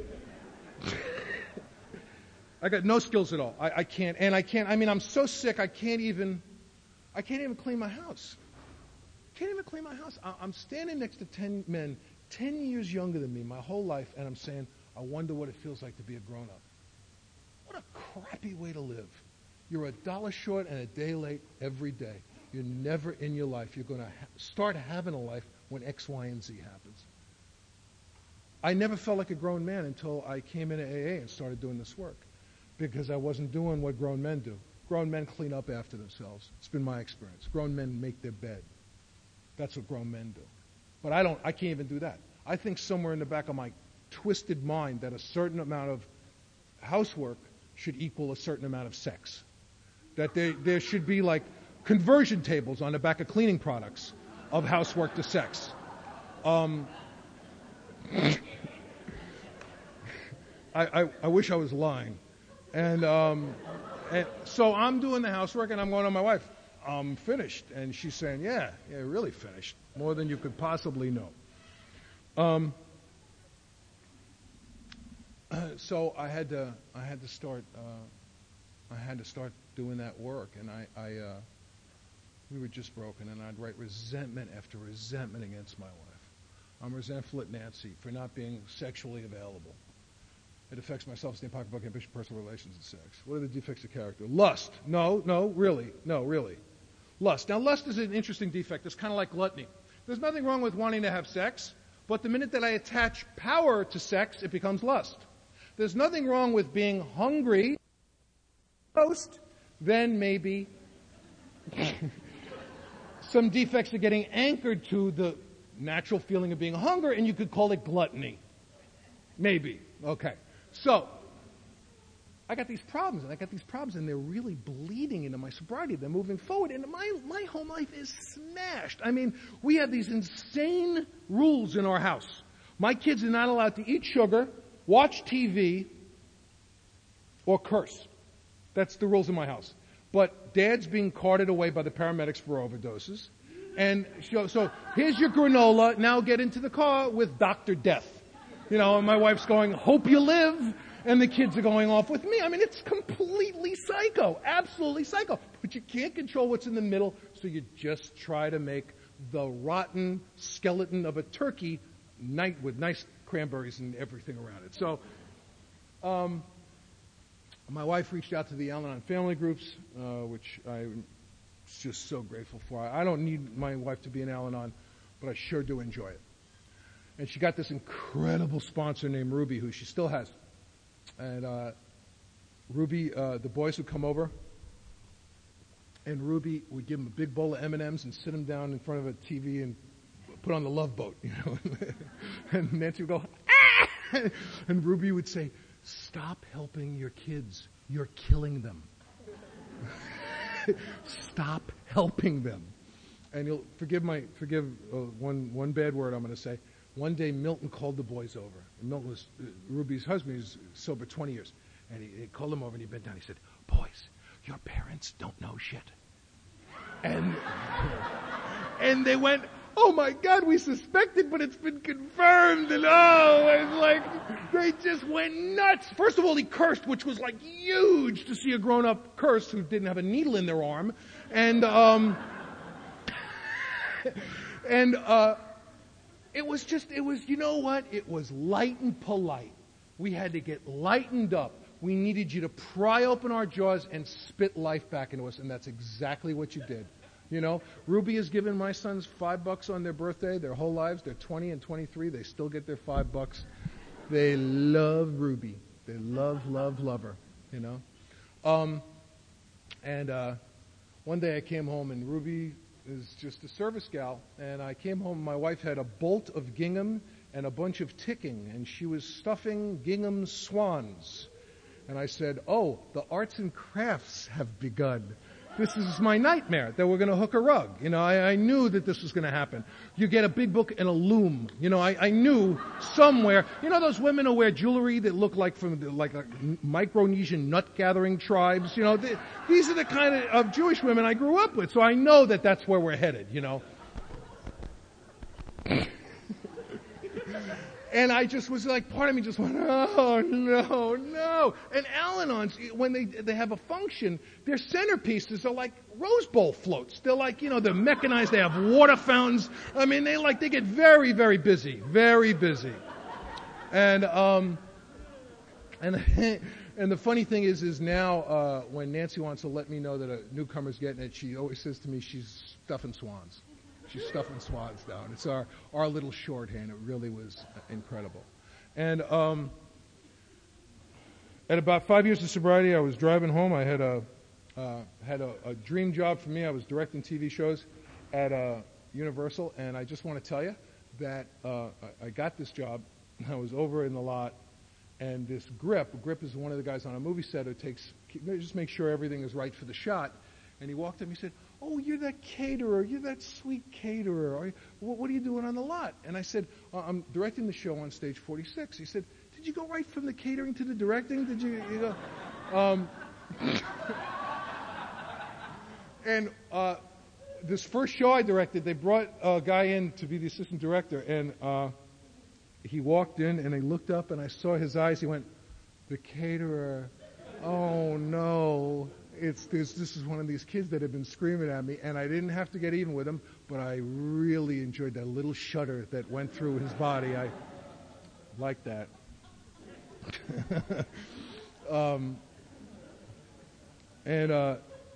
I got no skills at all. I, I can't, and I can't. I mean, I'm so sick. I can't even. I can't even clean my house. Can't even clean my house. I, I'm standing next to ten men, ten years younger than me, my whole life, and I'm saying, I wonder what it feels like to be a grown-up. What a crappy way to live. You're a dollar short and a day late every day. You're never in your life. You're going to ha- start having a life when X, Y, and Z happens. I never felt like a grown man until I came into A A and started doing this work, because I wasn't doing what grown men do. Grown men clean up after themselves. It's been my experience. Grown men make their bed. That's what grown men do. But I don't. I can't even do that. I think somewhere in the back of my twisted mind that a certain amount of housework should equal a certain amount of sex. That there, there should be like conversion tables on the back of cleaning products of housework to sex. Um, I, I, I wish I was lying. And, um, and so I'm doing the housework, and I'm going to my wife, I'm finished. And she's saying, yeah, yeah, really finished. More than you could possibly know. Um, so I had to, I had to start, uh, I had to start doing that work. And I, I uh, we were just broken, and I'd write resentment after resentment against my wife. I'm resentful at Nancy for not being sexually available. It affects my self-esteem, pocketbook, ambition, personal relations, and sex. What are the defects of character? Lust. No, no, really. No, really. Lust. Now, lust is an interesting defect. It's kind of like gluttony. There's nothing wrong with wanting to have sex, but the minute that I attach power to sex, it becomes lust. There's nothing wrong with being hungry, post, then maybe some defects are getting anchored to the natural feeling of being hunger, and you could call it gluttony. Maybe. Okay. So, I got these problems, and I got these problems, and they're really bleeding into my sobriety. They're moving forward, and my, my home life is smashed. I mean, we have these insane rules in our house. My kids are not allowed to eat sugar, watch T V, or curse. That's the rules in my house. But Dad's being carted away by the paramedics for overdoses. And so, so here's your granola, now get into the car with Doctor Death. You know, and my wife's going, hope you live. And the kids are going off with me. I mean, it's completely psycho. Absolutely psycho. But you can't control what's in the middle, so you just try to make the rotten skeleton of a turkey night with nice cranberries and everything around it. So, um, my wife reached out to the Al-Anon family groups, uh, which I'm just so grateful for. I don't need my wife to be an Al-Anon, but I sure do enjoy it. And she got this incredible sponsor named Ruby, who she still has. And uh, Ruby, uh, the boys would come over, and Ruby would give them a big bowl of M and M's and sit them down in front of a T V and put on the Love Boat, you know. And Nancy would go, ah! And Ruby would say, stop helping your kids. You're killing them. Stop helping them. And you'll forgive my forgive uh, one one bad word I'm going to say. One day Milton called the boys over. And Milton was uh, Ruby's husband. He was sober twenty years. And he, he called them over and he bent down. He said, boys, your parents don't know shit. And, and they went, oh my God, we suspected, but it's been confirmed. And oh, and like, they just went nuts. First of all, he cursed, which was like huge to see a grown-up curse who didn't have a needle in their arm. And, um, and, uh, it was just, it was, you know what? It was light and polite. We had to get lightened up. We needed you to pry open our jaws and spit life back into us, and that's exactly what you did. You know, Ruby has given my sons five bucks on their birthday, their whole lives. They're twenty and twenty-three. They still get their five bucks. They love Ruby. They love, love, love her, you know. Um, and uh, one day I came home, and Ruby is just a service gal, and I came home, and my wife had a bolt of gingham and a bunch of ticking, and she was stuffing gingham swans. And I said, oh, the arts and crafts have begun. This is my nightmare, that we're going to hook a rug. You know, I, I knew that this was going to happen. You get a big book and a loom. You know, I, I knew somewhere. You know those women who wear jewelry that look like from the, like a Micronesian nut-gathering tribes? You know, they, these are the kind of, of Jewish women I grew up with, so I know that that's where we're headed, you know. And I just was like, part of me just went, oh, no, no. And Al-Anons, when they they have a function, their centerpieces are like Rose Bowl floats. They're like, you know, they're mechanized. They have water fountains. I mean, they like, they get very, very busy, very busy. And, um, and, and the funny thing is, is now, uh, when Nancy wants to let me know that a newcomer's getting it, she always says to me, she's stuffing swans. She's stuffing swans down. It's our, our little shorthand. It really was incredible. And um, at about five years of sobriety, I was driving home. I had a uh, had a, a dream job for me. I was directing T V shows at uh, Universal, and I just want to tell you that uh, I, I got this job. I was over in the lot, and this Grip, Grip is one of the guys on a movie set who takes just make sure everything is right for the shot. And he walked up and he said, oh, you're that caterer. You're that sweet caterer. Are you, what, what are you doing on the lot? And I said, uh, I'm directing the show on stage forty-six. He said, did you go right from the catering to the directing? Did you, you go? Um, and uh, this first show I directed, they brought a guy in to be the assistant director. And uh, he walked in and I looked up and I saw his eyes. He went, the caterer. Oh, no. It's this, this is one of these kids that have been screaming at me, and I didn't have to get even with him, but I really enjoyed that little shudder that went through his body. I like that. um, and uh,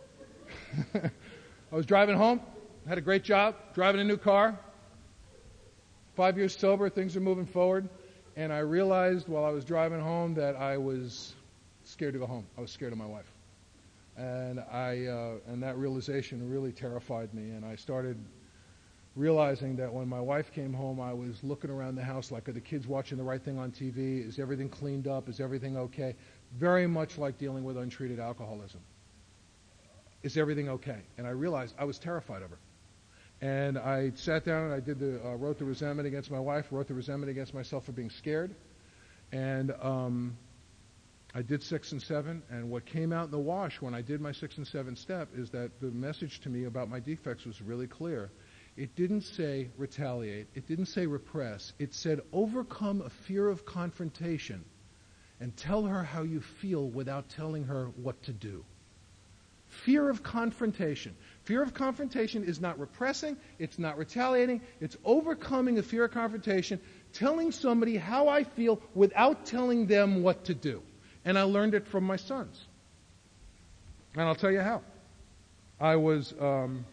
I was driving home, had a great job, driving a new car, five years sober, things are moving forward, and I realized while I was driving home that I was scared to go home. I was scared of my wife. And I, uh, and that realization really terrified me. And I started realizing that when my wife came home, I was looking around the house like, are the kids watching the right thing on T V? Is everything cleaned up? Is everything okay? Very much like dealing with untreated alcoholism. Is everything okay? And I realized I was terrified of her. And I sat down and I did the, uh, wrote the resentment against my wife, wrote the resentment against myself for being scared. And, um, I did six and seven, and what came out in the wash when I did my six and seven step is that the message to me about my defects was really clear. It didn't say retaliate. It didn't say repress. It said overcome a fear of confrontation and tell her how you feel without telling her what to do. Fear of confrontation. Fear of confrontation is not repressing. It's not retaliating. It's overcoming a fear of confrontation, telling somebody how I feel without telling them what to do. And I learned it from my sons. And I'll tell you how. I was, um,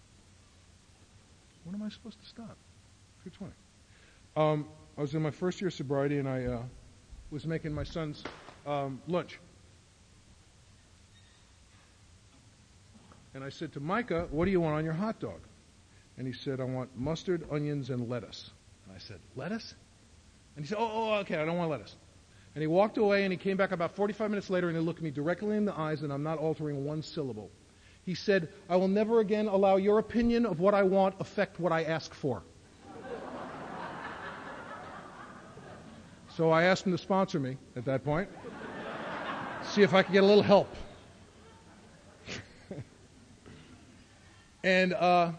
when am I supposed to stop? two twenty. Um, I was in my first year of sobriety, and I uh, was making my son's um, lunch. And I said to Micah, what do you want on your hot dog? And he said, I want mustard, onions, and lettuce. And I said, lettuce? And he said, oh, oh, okay, I don't want lettuce. And he walked away, and he came back about forty-five minutes later, and he looked me directly in the eyes, and I'm not altering one syllable. He said, I will never again allow your opinion of what I want affect what I ask for. So I asked him to sponsor me at that point, see if I could get a little help. And, uh,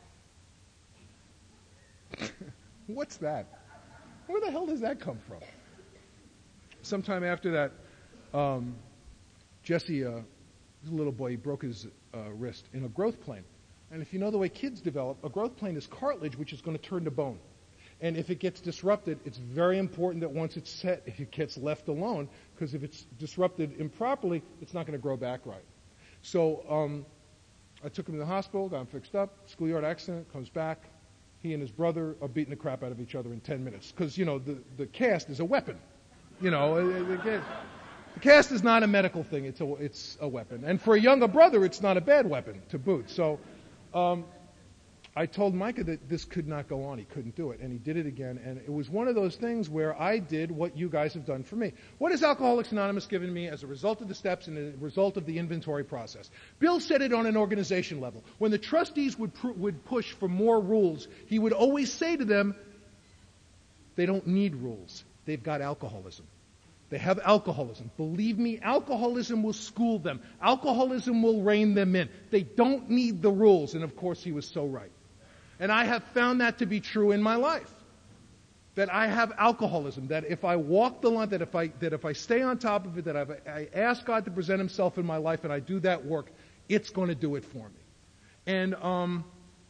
what's that? Where the hell does that come from? Sometime after that, um, Jesse, uh, a little boy, he broke his uh, wrist in a growth plane. And if you know the way kids develop, a growth plane is cartilage, which is going to turn to bone. And if it gets disrupted, it's very important that once it's set, it gets left alone, because if it's disrupted improperly, it's not going to grow back right. So um, I took him to the hospital, got him fixed up, schoolyard accident, comes back. He and his brother are beating the crap out of each other in ten minutes, because, you know, the, the cast is a weapon. You know, again, the cast is not a medical thing. It's a, it's a weapon. And for a younger brother, it's not a bad weapon to boot. So um, I told Micah that this could not go on. He couldn't do it. And he did it again. And it was one of those things where I did what you guys have done for me. What has Alcoholics Anonymous given me as a result of the steps and a result of the inventory process? Bill said it on an organization level. When the trustees would, pr- would push for more rules, he would always say to them, they don't need rules. They've got alcoholism. They have alcoholism. Believe me, alcoholism will school them. Alcoholism will rein them in. They don't need the rules. And of course, he was so right. And I have found that to be true in my life. That I have alcoholism. That if I walk the line, that if I, that if I stay on top of it, that if I ask God to present himself in my life and I do that work, it's going to do it for me. And um,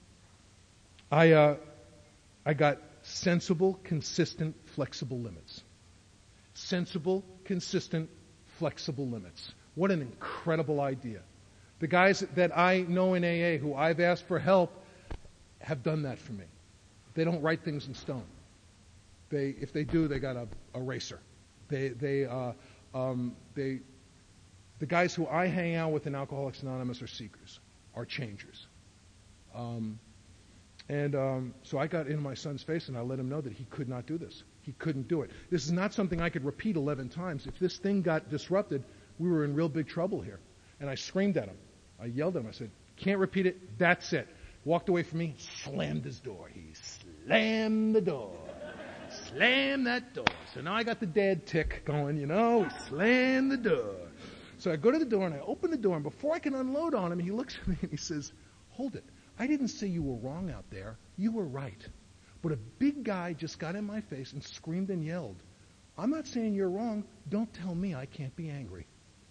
I, uh, I got sensible, consistent, flexible limits. Sensible, consistent, flexible limits. What an incredible idea. The guys that I know in A A who I've asked for help have done that for me. They don't write things in stone. They, if they do, they got a eraser. They, they, uh, um, they, the guys who I hang out with in Alcoholics Anonymous are seekers, are changers. Um, and um, so I got in my son's face and I let him know that he could not do this. He couldn't do it. This is not something I could repeat eleven times. If this thing got disrupted, we were in real big trouble here. And I screamed at him. I yelled at him. I said, can't repeat it. That's it. Walked away from me, slammed his door. He slammed the door. Slammed that door. So now I got the dad tick going, you know, slammed the door. So I go to the door and I open the door, and before I can unload on him, he looks at me and he says, hold it. I didn't say you were wrong out there. You were right. But a big guy just got in my face and screamed and yelled. I'm not saying you're wrong. Don't tell me I can't be angry.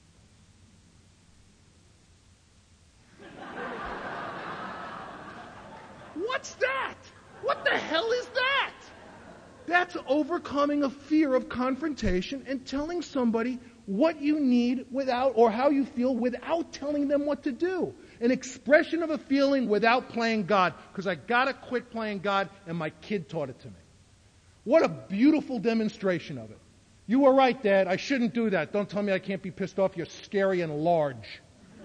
What's that? What the hell is that? That's overcoming a fear of confrontation and telling somebody what you need without, or how you feel without telling them what to do. An expression of a feeling without playing God, because I gotta quit playing God, and my kid taught it to me. What a beautiful demonstration of it. You were right, Dad. I shouldn't do that. Don't tell me I can't be pissed off. You're scary and large.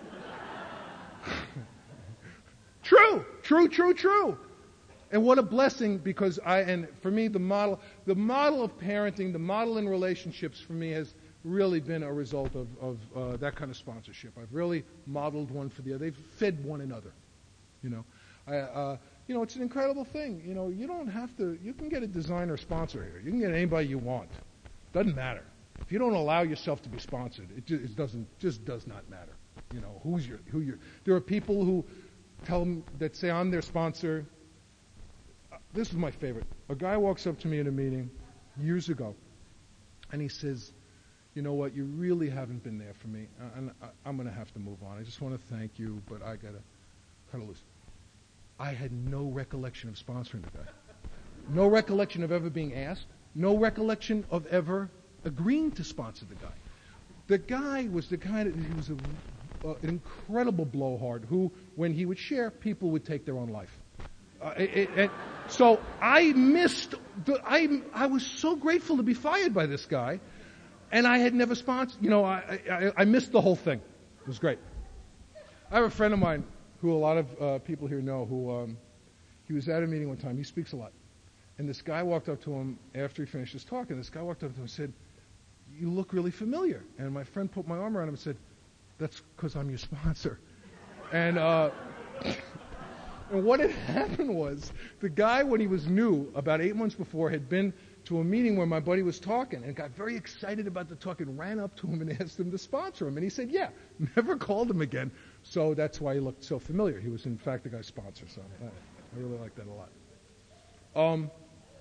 True, true, true, true. And what a blessing, because I, and for me, the model, the model of parenting, the model in relationships for me has really been a result of, of uh, that kind of sponsorship. I've really modeled one for the other. They've fed one another. You know, I, uh, you know, it's an incredible thing. You know, you don't have to, you can get a designer sponsor here. You can get anybody you want. Doesn't matter. If you don't allow yourself to be sponsored, it just, it doesn't, just does not matter. You know, who's your, who your, there are people who tell them, that say I'm their sponsor. This is my favorite. A guy walks up to me in a meeting years ago, and he says, you know what, you really haven't been there for me, and I'm going to have to move on. I just want to thank you, but I got to cut loose. I had no recollection of sponsoring the guy. No recollection of ever being asked. No recollection of ever agreeing to sponsor the guy. The guy was the kind of, he was a, uh, an incredible blowhard who, when he would share, people would take their own life. Uh, it, it, so I missed, the, I, I was so grateful to be fired by this guy, and I had never sponsored, you know, I, I, I missed the whole thing. It was great. I have a friend of mine who a lot of uh, people here know, who um, he was at a meeting one time. He speaks a lot. And this guy walked up to him after he finished his talk, and this guy walked up to him and said, you look really familiar. And my friend put my arm around him and said, that's because I'm your sponsor. And, uh, and what had happened was, the guy, when he was new, about eight months before, had been to a meeting where my buddy was talking and got very excited about the talk and ran up to him and asked him to sponsor him. And he said, yeah, never called him again. So that's why he looked so familiar. He was, in fact, the guy's sponsor. So I, I really like that a lot. Um,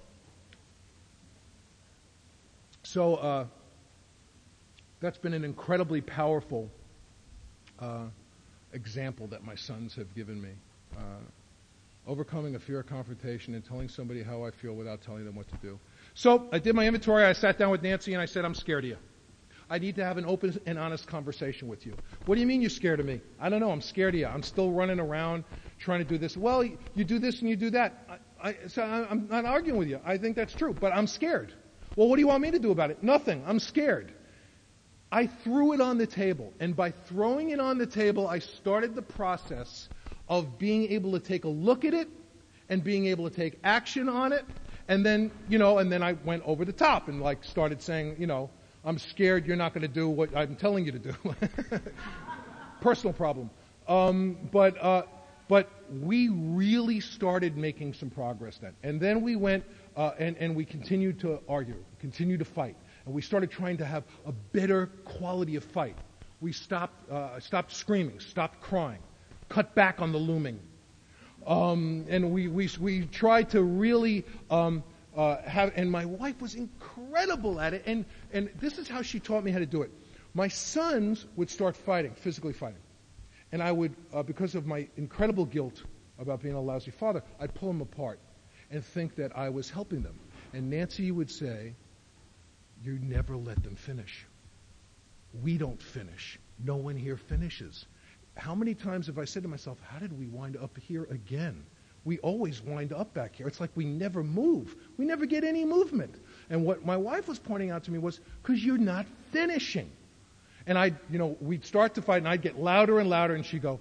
so uh, that's been an incredibly powerful uh, example that my sons have given me. Uh, overcoming a fear of confrontation and telling somebody how I feel without telling them what to do. So I did my inventory. I sat down with Nancy and I said, I'm scared of you. I need to have an open and honest conversation with you. What do you mean you're scared of me? I don't know. I'm scared of you. I'm still running around trying to do this. Well, you do this and you do that. I, I, so I'm not arguing with you. I think that's true, but I'm scared. Well, what do you want me to do about it? Nothing. I'm scared. I threw it on the table. And by throwing it on the table, I started the process of being able to take a look at it and being able to take action on it. And then, you know, and then I went over the top and like started saying, you know, I'm scared you're not going to do what I'm telling you to do. Personal problem. Um, but, uh, but we really started making some progress then. And then we went, uh, and, and we continued to argue, continued to fight. And we started trying to have a better quality of fight. We stopped, uh, stopped screaming, stopped crying, cut back on the looming. Um, and we, we, we tried to really, um, uh, have, and my wife was incredible at it. And, and this is how she taught me how to do it. My sons would start fighting, physically fighting. And I would, uh, because of my incredible guilt about being a lousy father, I'd pull them apart and think that I was helping them. And Nancy would say, you never let them finish. We don't finish. No one here finishes. How many times have I said to myself, how did we wind up here again? We always wind up back here. It's like we never move. We never get any movement. And what my wife was pointing out to me was, because you're not finishing. And I, you know, we'd start to fight and I'd get louder and louder and she'd go,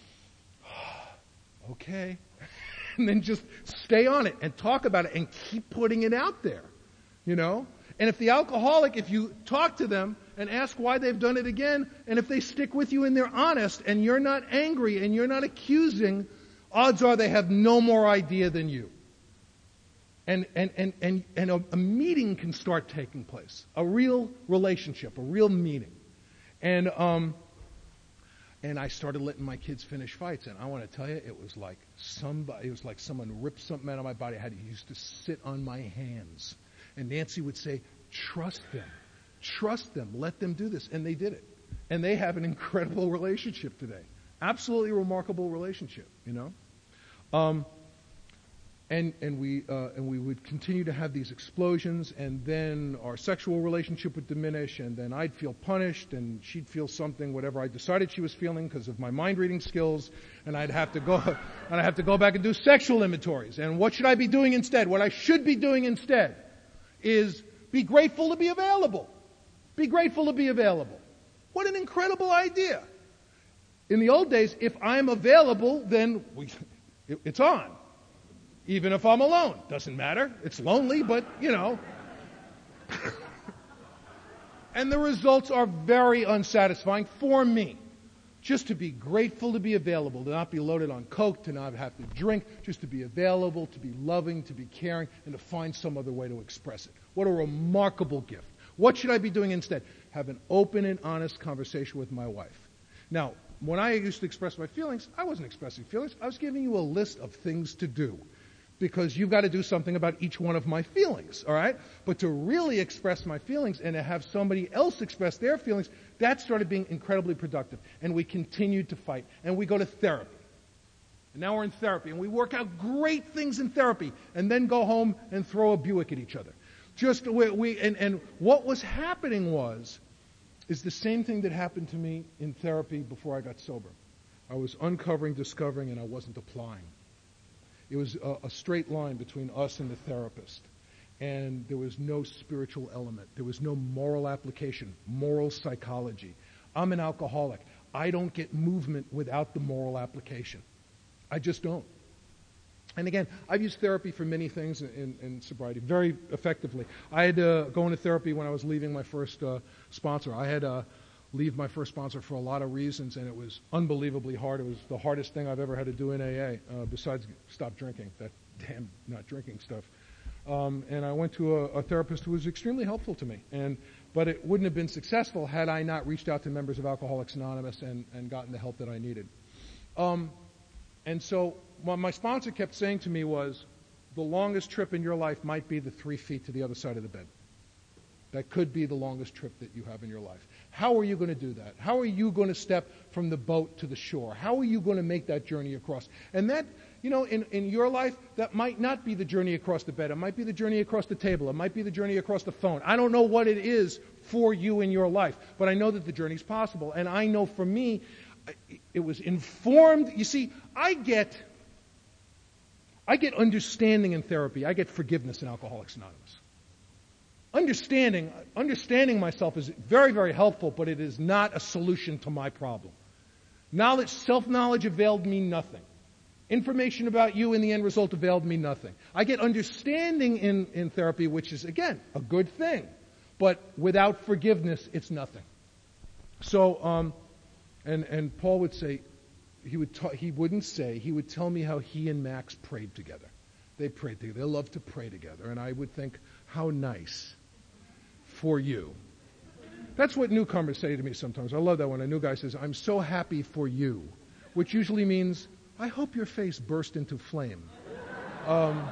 okay. And then just stay on it and talk about it and keep putting it out there, you know? And if the alcoholic, if you talk to them and ask why they've done it again, and if they stick with you and they're honest and you're not angry and you're not accusing, odds are they have no more idea than you. And, and, and, and, and a, a meeting can start taking place. A real relationship, a real meeting. And, um, and I started letting my kids finish fights. And I want to tell you, it was like somebody, it was like someone ripped something out of my body. I had to used to sit on my hands. And Nancy would say, trust them. Trust them. Let them do this. And they did it. And they have an incredible relationship today. Absolutely remarkable relationship, you know. Um, and and we uh, and we would continue to have these explosions, and then our sexual relationship would diminish, and then I'd feel punished, and she'd feel something, whatever I decided she was feeling, because of my mind reading skills, and I'd have to go and I'd have to go back and do sexual inventories. And what should I be doing instead? What I should be doing instead is be grateful to be available. Be grateful to be available. What an incredible idea. In the old days, if I'm available, then we, it, it's on. Even if I'm alone. Doesn't matter. It's lonely, but, you know. And the results are very unsatisfying for me. Just to be grateful to be available, to not be loaded on coke, to not have to drink, just to be available, to be loving, to be caring, and to find some other way to express it. What a remarkable gift. What should I be doing instead? Have an open and honest conversation with my wife. Now, when I used to express my feelings, I wasn't expressing feelings. I was giving you a list of things to do. Because you've got to do something about each one of my feelings, all right? But to really express my feelings and to have somebody else express their feelings, that started being incredibly productive. And we continued to fight. And we go to therapy. And now we're in therapy. And we work out great things in therapy. And then go home and throw a Buick at each other. Just we, we and, and what was happening was, is the same thing that happened to me in therapy before I got sober. I was uncovering, discovering, and I wasn't applying. It was a, a straight line between us and the therapist. And there was no spiritual element. There was no moral application, moral psychology. I'm an alcoholic. I don't get movement without the moral application. I just don't. And again, I've used therapy for many things in, in, in sobriety, very effectively. I had to go into therapy when I was leaving my first uh, sponsor. I had to uh, leave my first sponsor for a lot of reasons, and it was unbelievably hard. It was the hardest thing I've ever had to do in A A, uh, besides stop drinking, that damn not drinking stuff. Um, and I went to a, a therapist who was extremely helpful to me. And but it wouldn't have been successful had I not reached out to members of Alcoholics Anonymous and, and gotten the help that I needed. Um, and so what my sponsor kept saying to me was, the longest trip in your life might be the three feet to the other side of the bed. That could be the longest trip that you have in your life. How are you going to do that? How are you going to step from the boat to the shore? How are you going to make that journey across? And that, you know, in, in your life, that might not be the journey across the bed. It might be the journey across the table. It might be the journey across the phone. I don't know what it is for you in your life, but I know that the journey's possible. And I know for me, it was informed. You see, I get, I get understanding in therapy. I get forgiveness in Alcoholics Anonymous. understanding, understanding myself is very, very helpful, but it is not a solution to my problem. Knowledge, self-knowledge availed me nothing. Information about you in the end result availed me nothing. I get understanding in, in therapy, which is, again, a good thing. But without forgiveness, it's nothing. So, um, and, and Paul would say, he would ta- he wouldn't say, he would tell me how he and Max prayed together. They prayed together. They loved to pray together. And I would think, how nice for you. That's what newcomers say to me sometimes. I love that when a new guy says, I'm so happy for you, which usually means, I hope your face burst into flame. Um,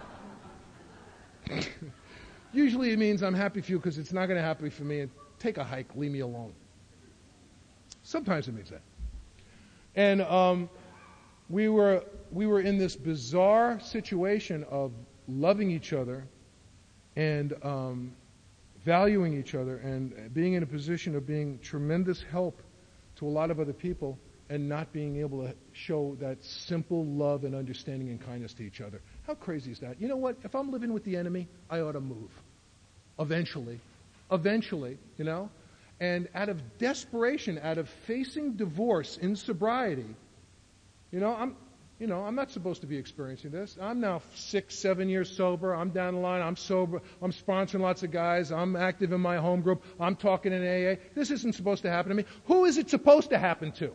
usually it means I'm happy for you because it's not going to happen for me. Take a hike, leave me alone. Sometimes it means that. And um, we were we were in this bizarre situation of loving each other and um, valuing each other and being in a position of being tremendous help to a lot of other people and not being able to show that simple love and understanding and kindness to each other. How crazy is that? You know what? If I'm living with the enemy, I ought to move. Eventually. Eventually, you know? And out of desperation, out of facing divorce in sobriety, you know, I'm, you know, I'm not supposed to be experiencing this. I'm now six, seven years sober. I'm down the line. I'm sober. I'm sponsoring lots of guys. I'm active in my home group. I'm talking in A A. This isn't supposed to happen to me. Who is it supposed to happen to?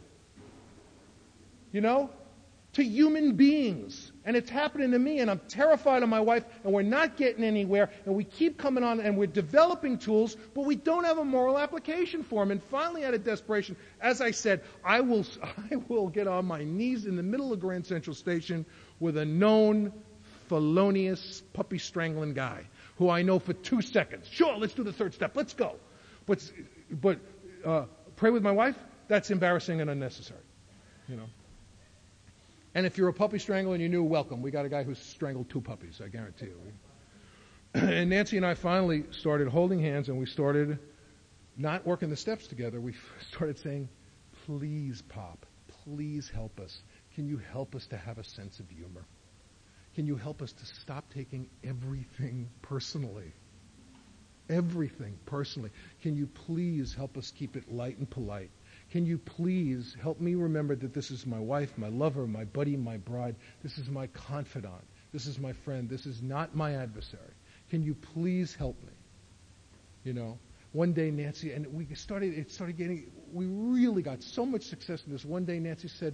You know? To human beings. And it's happening to me, and I'm terrified of my wife, and we're not getting anywhere, and we keep coming on, and we're developing tools, but we don't have a moral application for them. And finally, out of desperation, as I said, I will, I will get on my knees in the middle of Grand Central Station with a known felonious puppy strangling guy, who I know for two seconds. Sure, let's do the third step. Let's go. But, but uh, pray with my wife? That's embarrassing and unnecessary. You know. And if you're a puppy strangler and you're new, welcome. We got a guy who's strangled two puppies, I guarantee you. And Nancy and I finally started holding hands, and we started not working the steps together. We started saying, please, Pop, please help us. Can you help us to have a sense of humor? Can you help us to stop taking everything personally? Everything personally. Can you please help us keep it light and polite? Can you please help me remember that this is my wife, my lover, my buddy, my bride. This is my confidant. This is my friend. This is not my adversary. Can you please help me? You know, one day Nancy, and we started, it started getting, we really got so much success in this. One day Nancy said,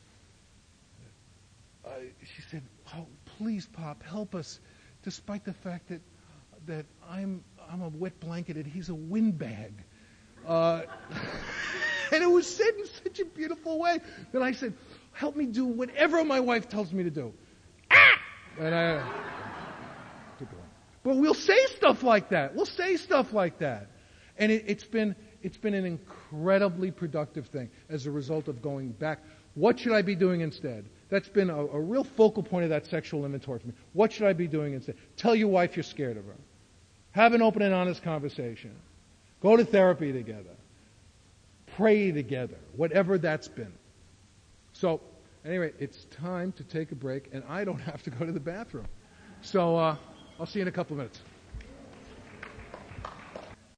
uh, she said, oh, please, Pop, help us, despite the fact that that I'm I'm a wet blanket and he's a windbag. Uh, And it was said in such a beautiful way that I said, help me do whatever my wife tells me to do. Ah! And I... But we'll say stuff like that. We'll say stuff like that. And it, it's been it's been an incredibly productive thing as a result of going back. What should I be doing instead? That's been a, a real focal point of that sexual inventory for me. What should I be doing instead? Tell your wife you're scared of her. Have an open and honest conversation. Go to therapy together. Pray together, whatever that's been. So, anyway, it's time to take a break, and I don't have to go to the bathroom. So, uh, I'll see you in a couple of minutes.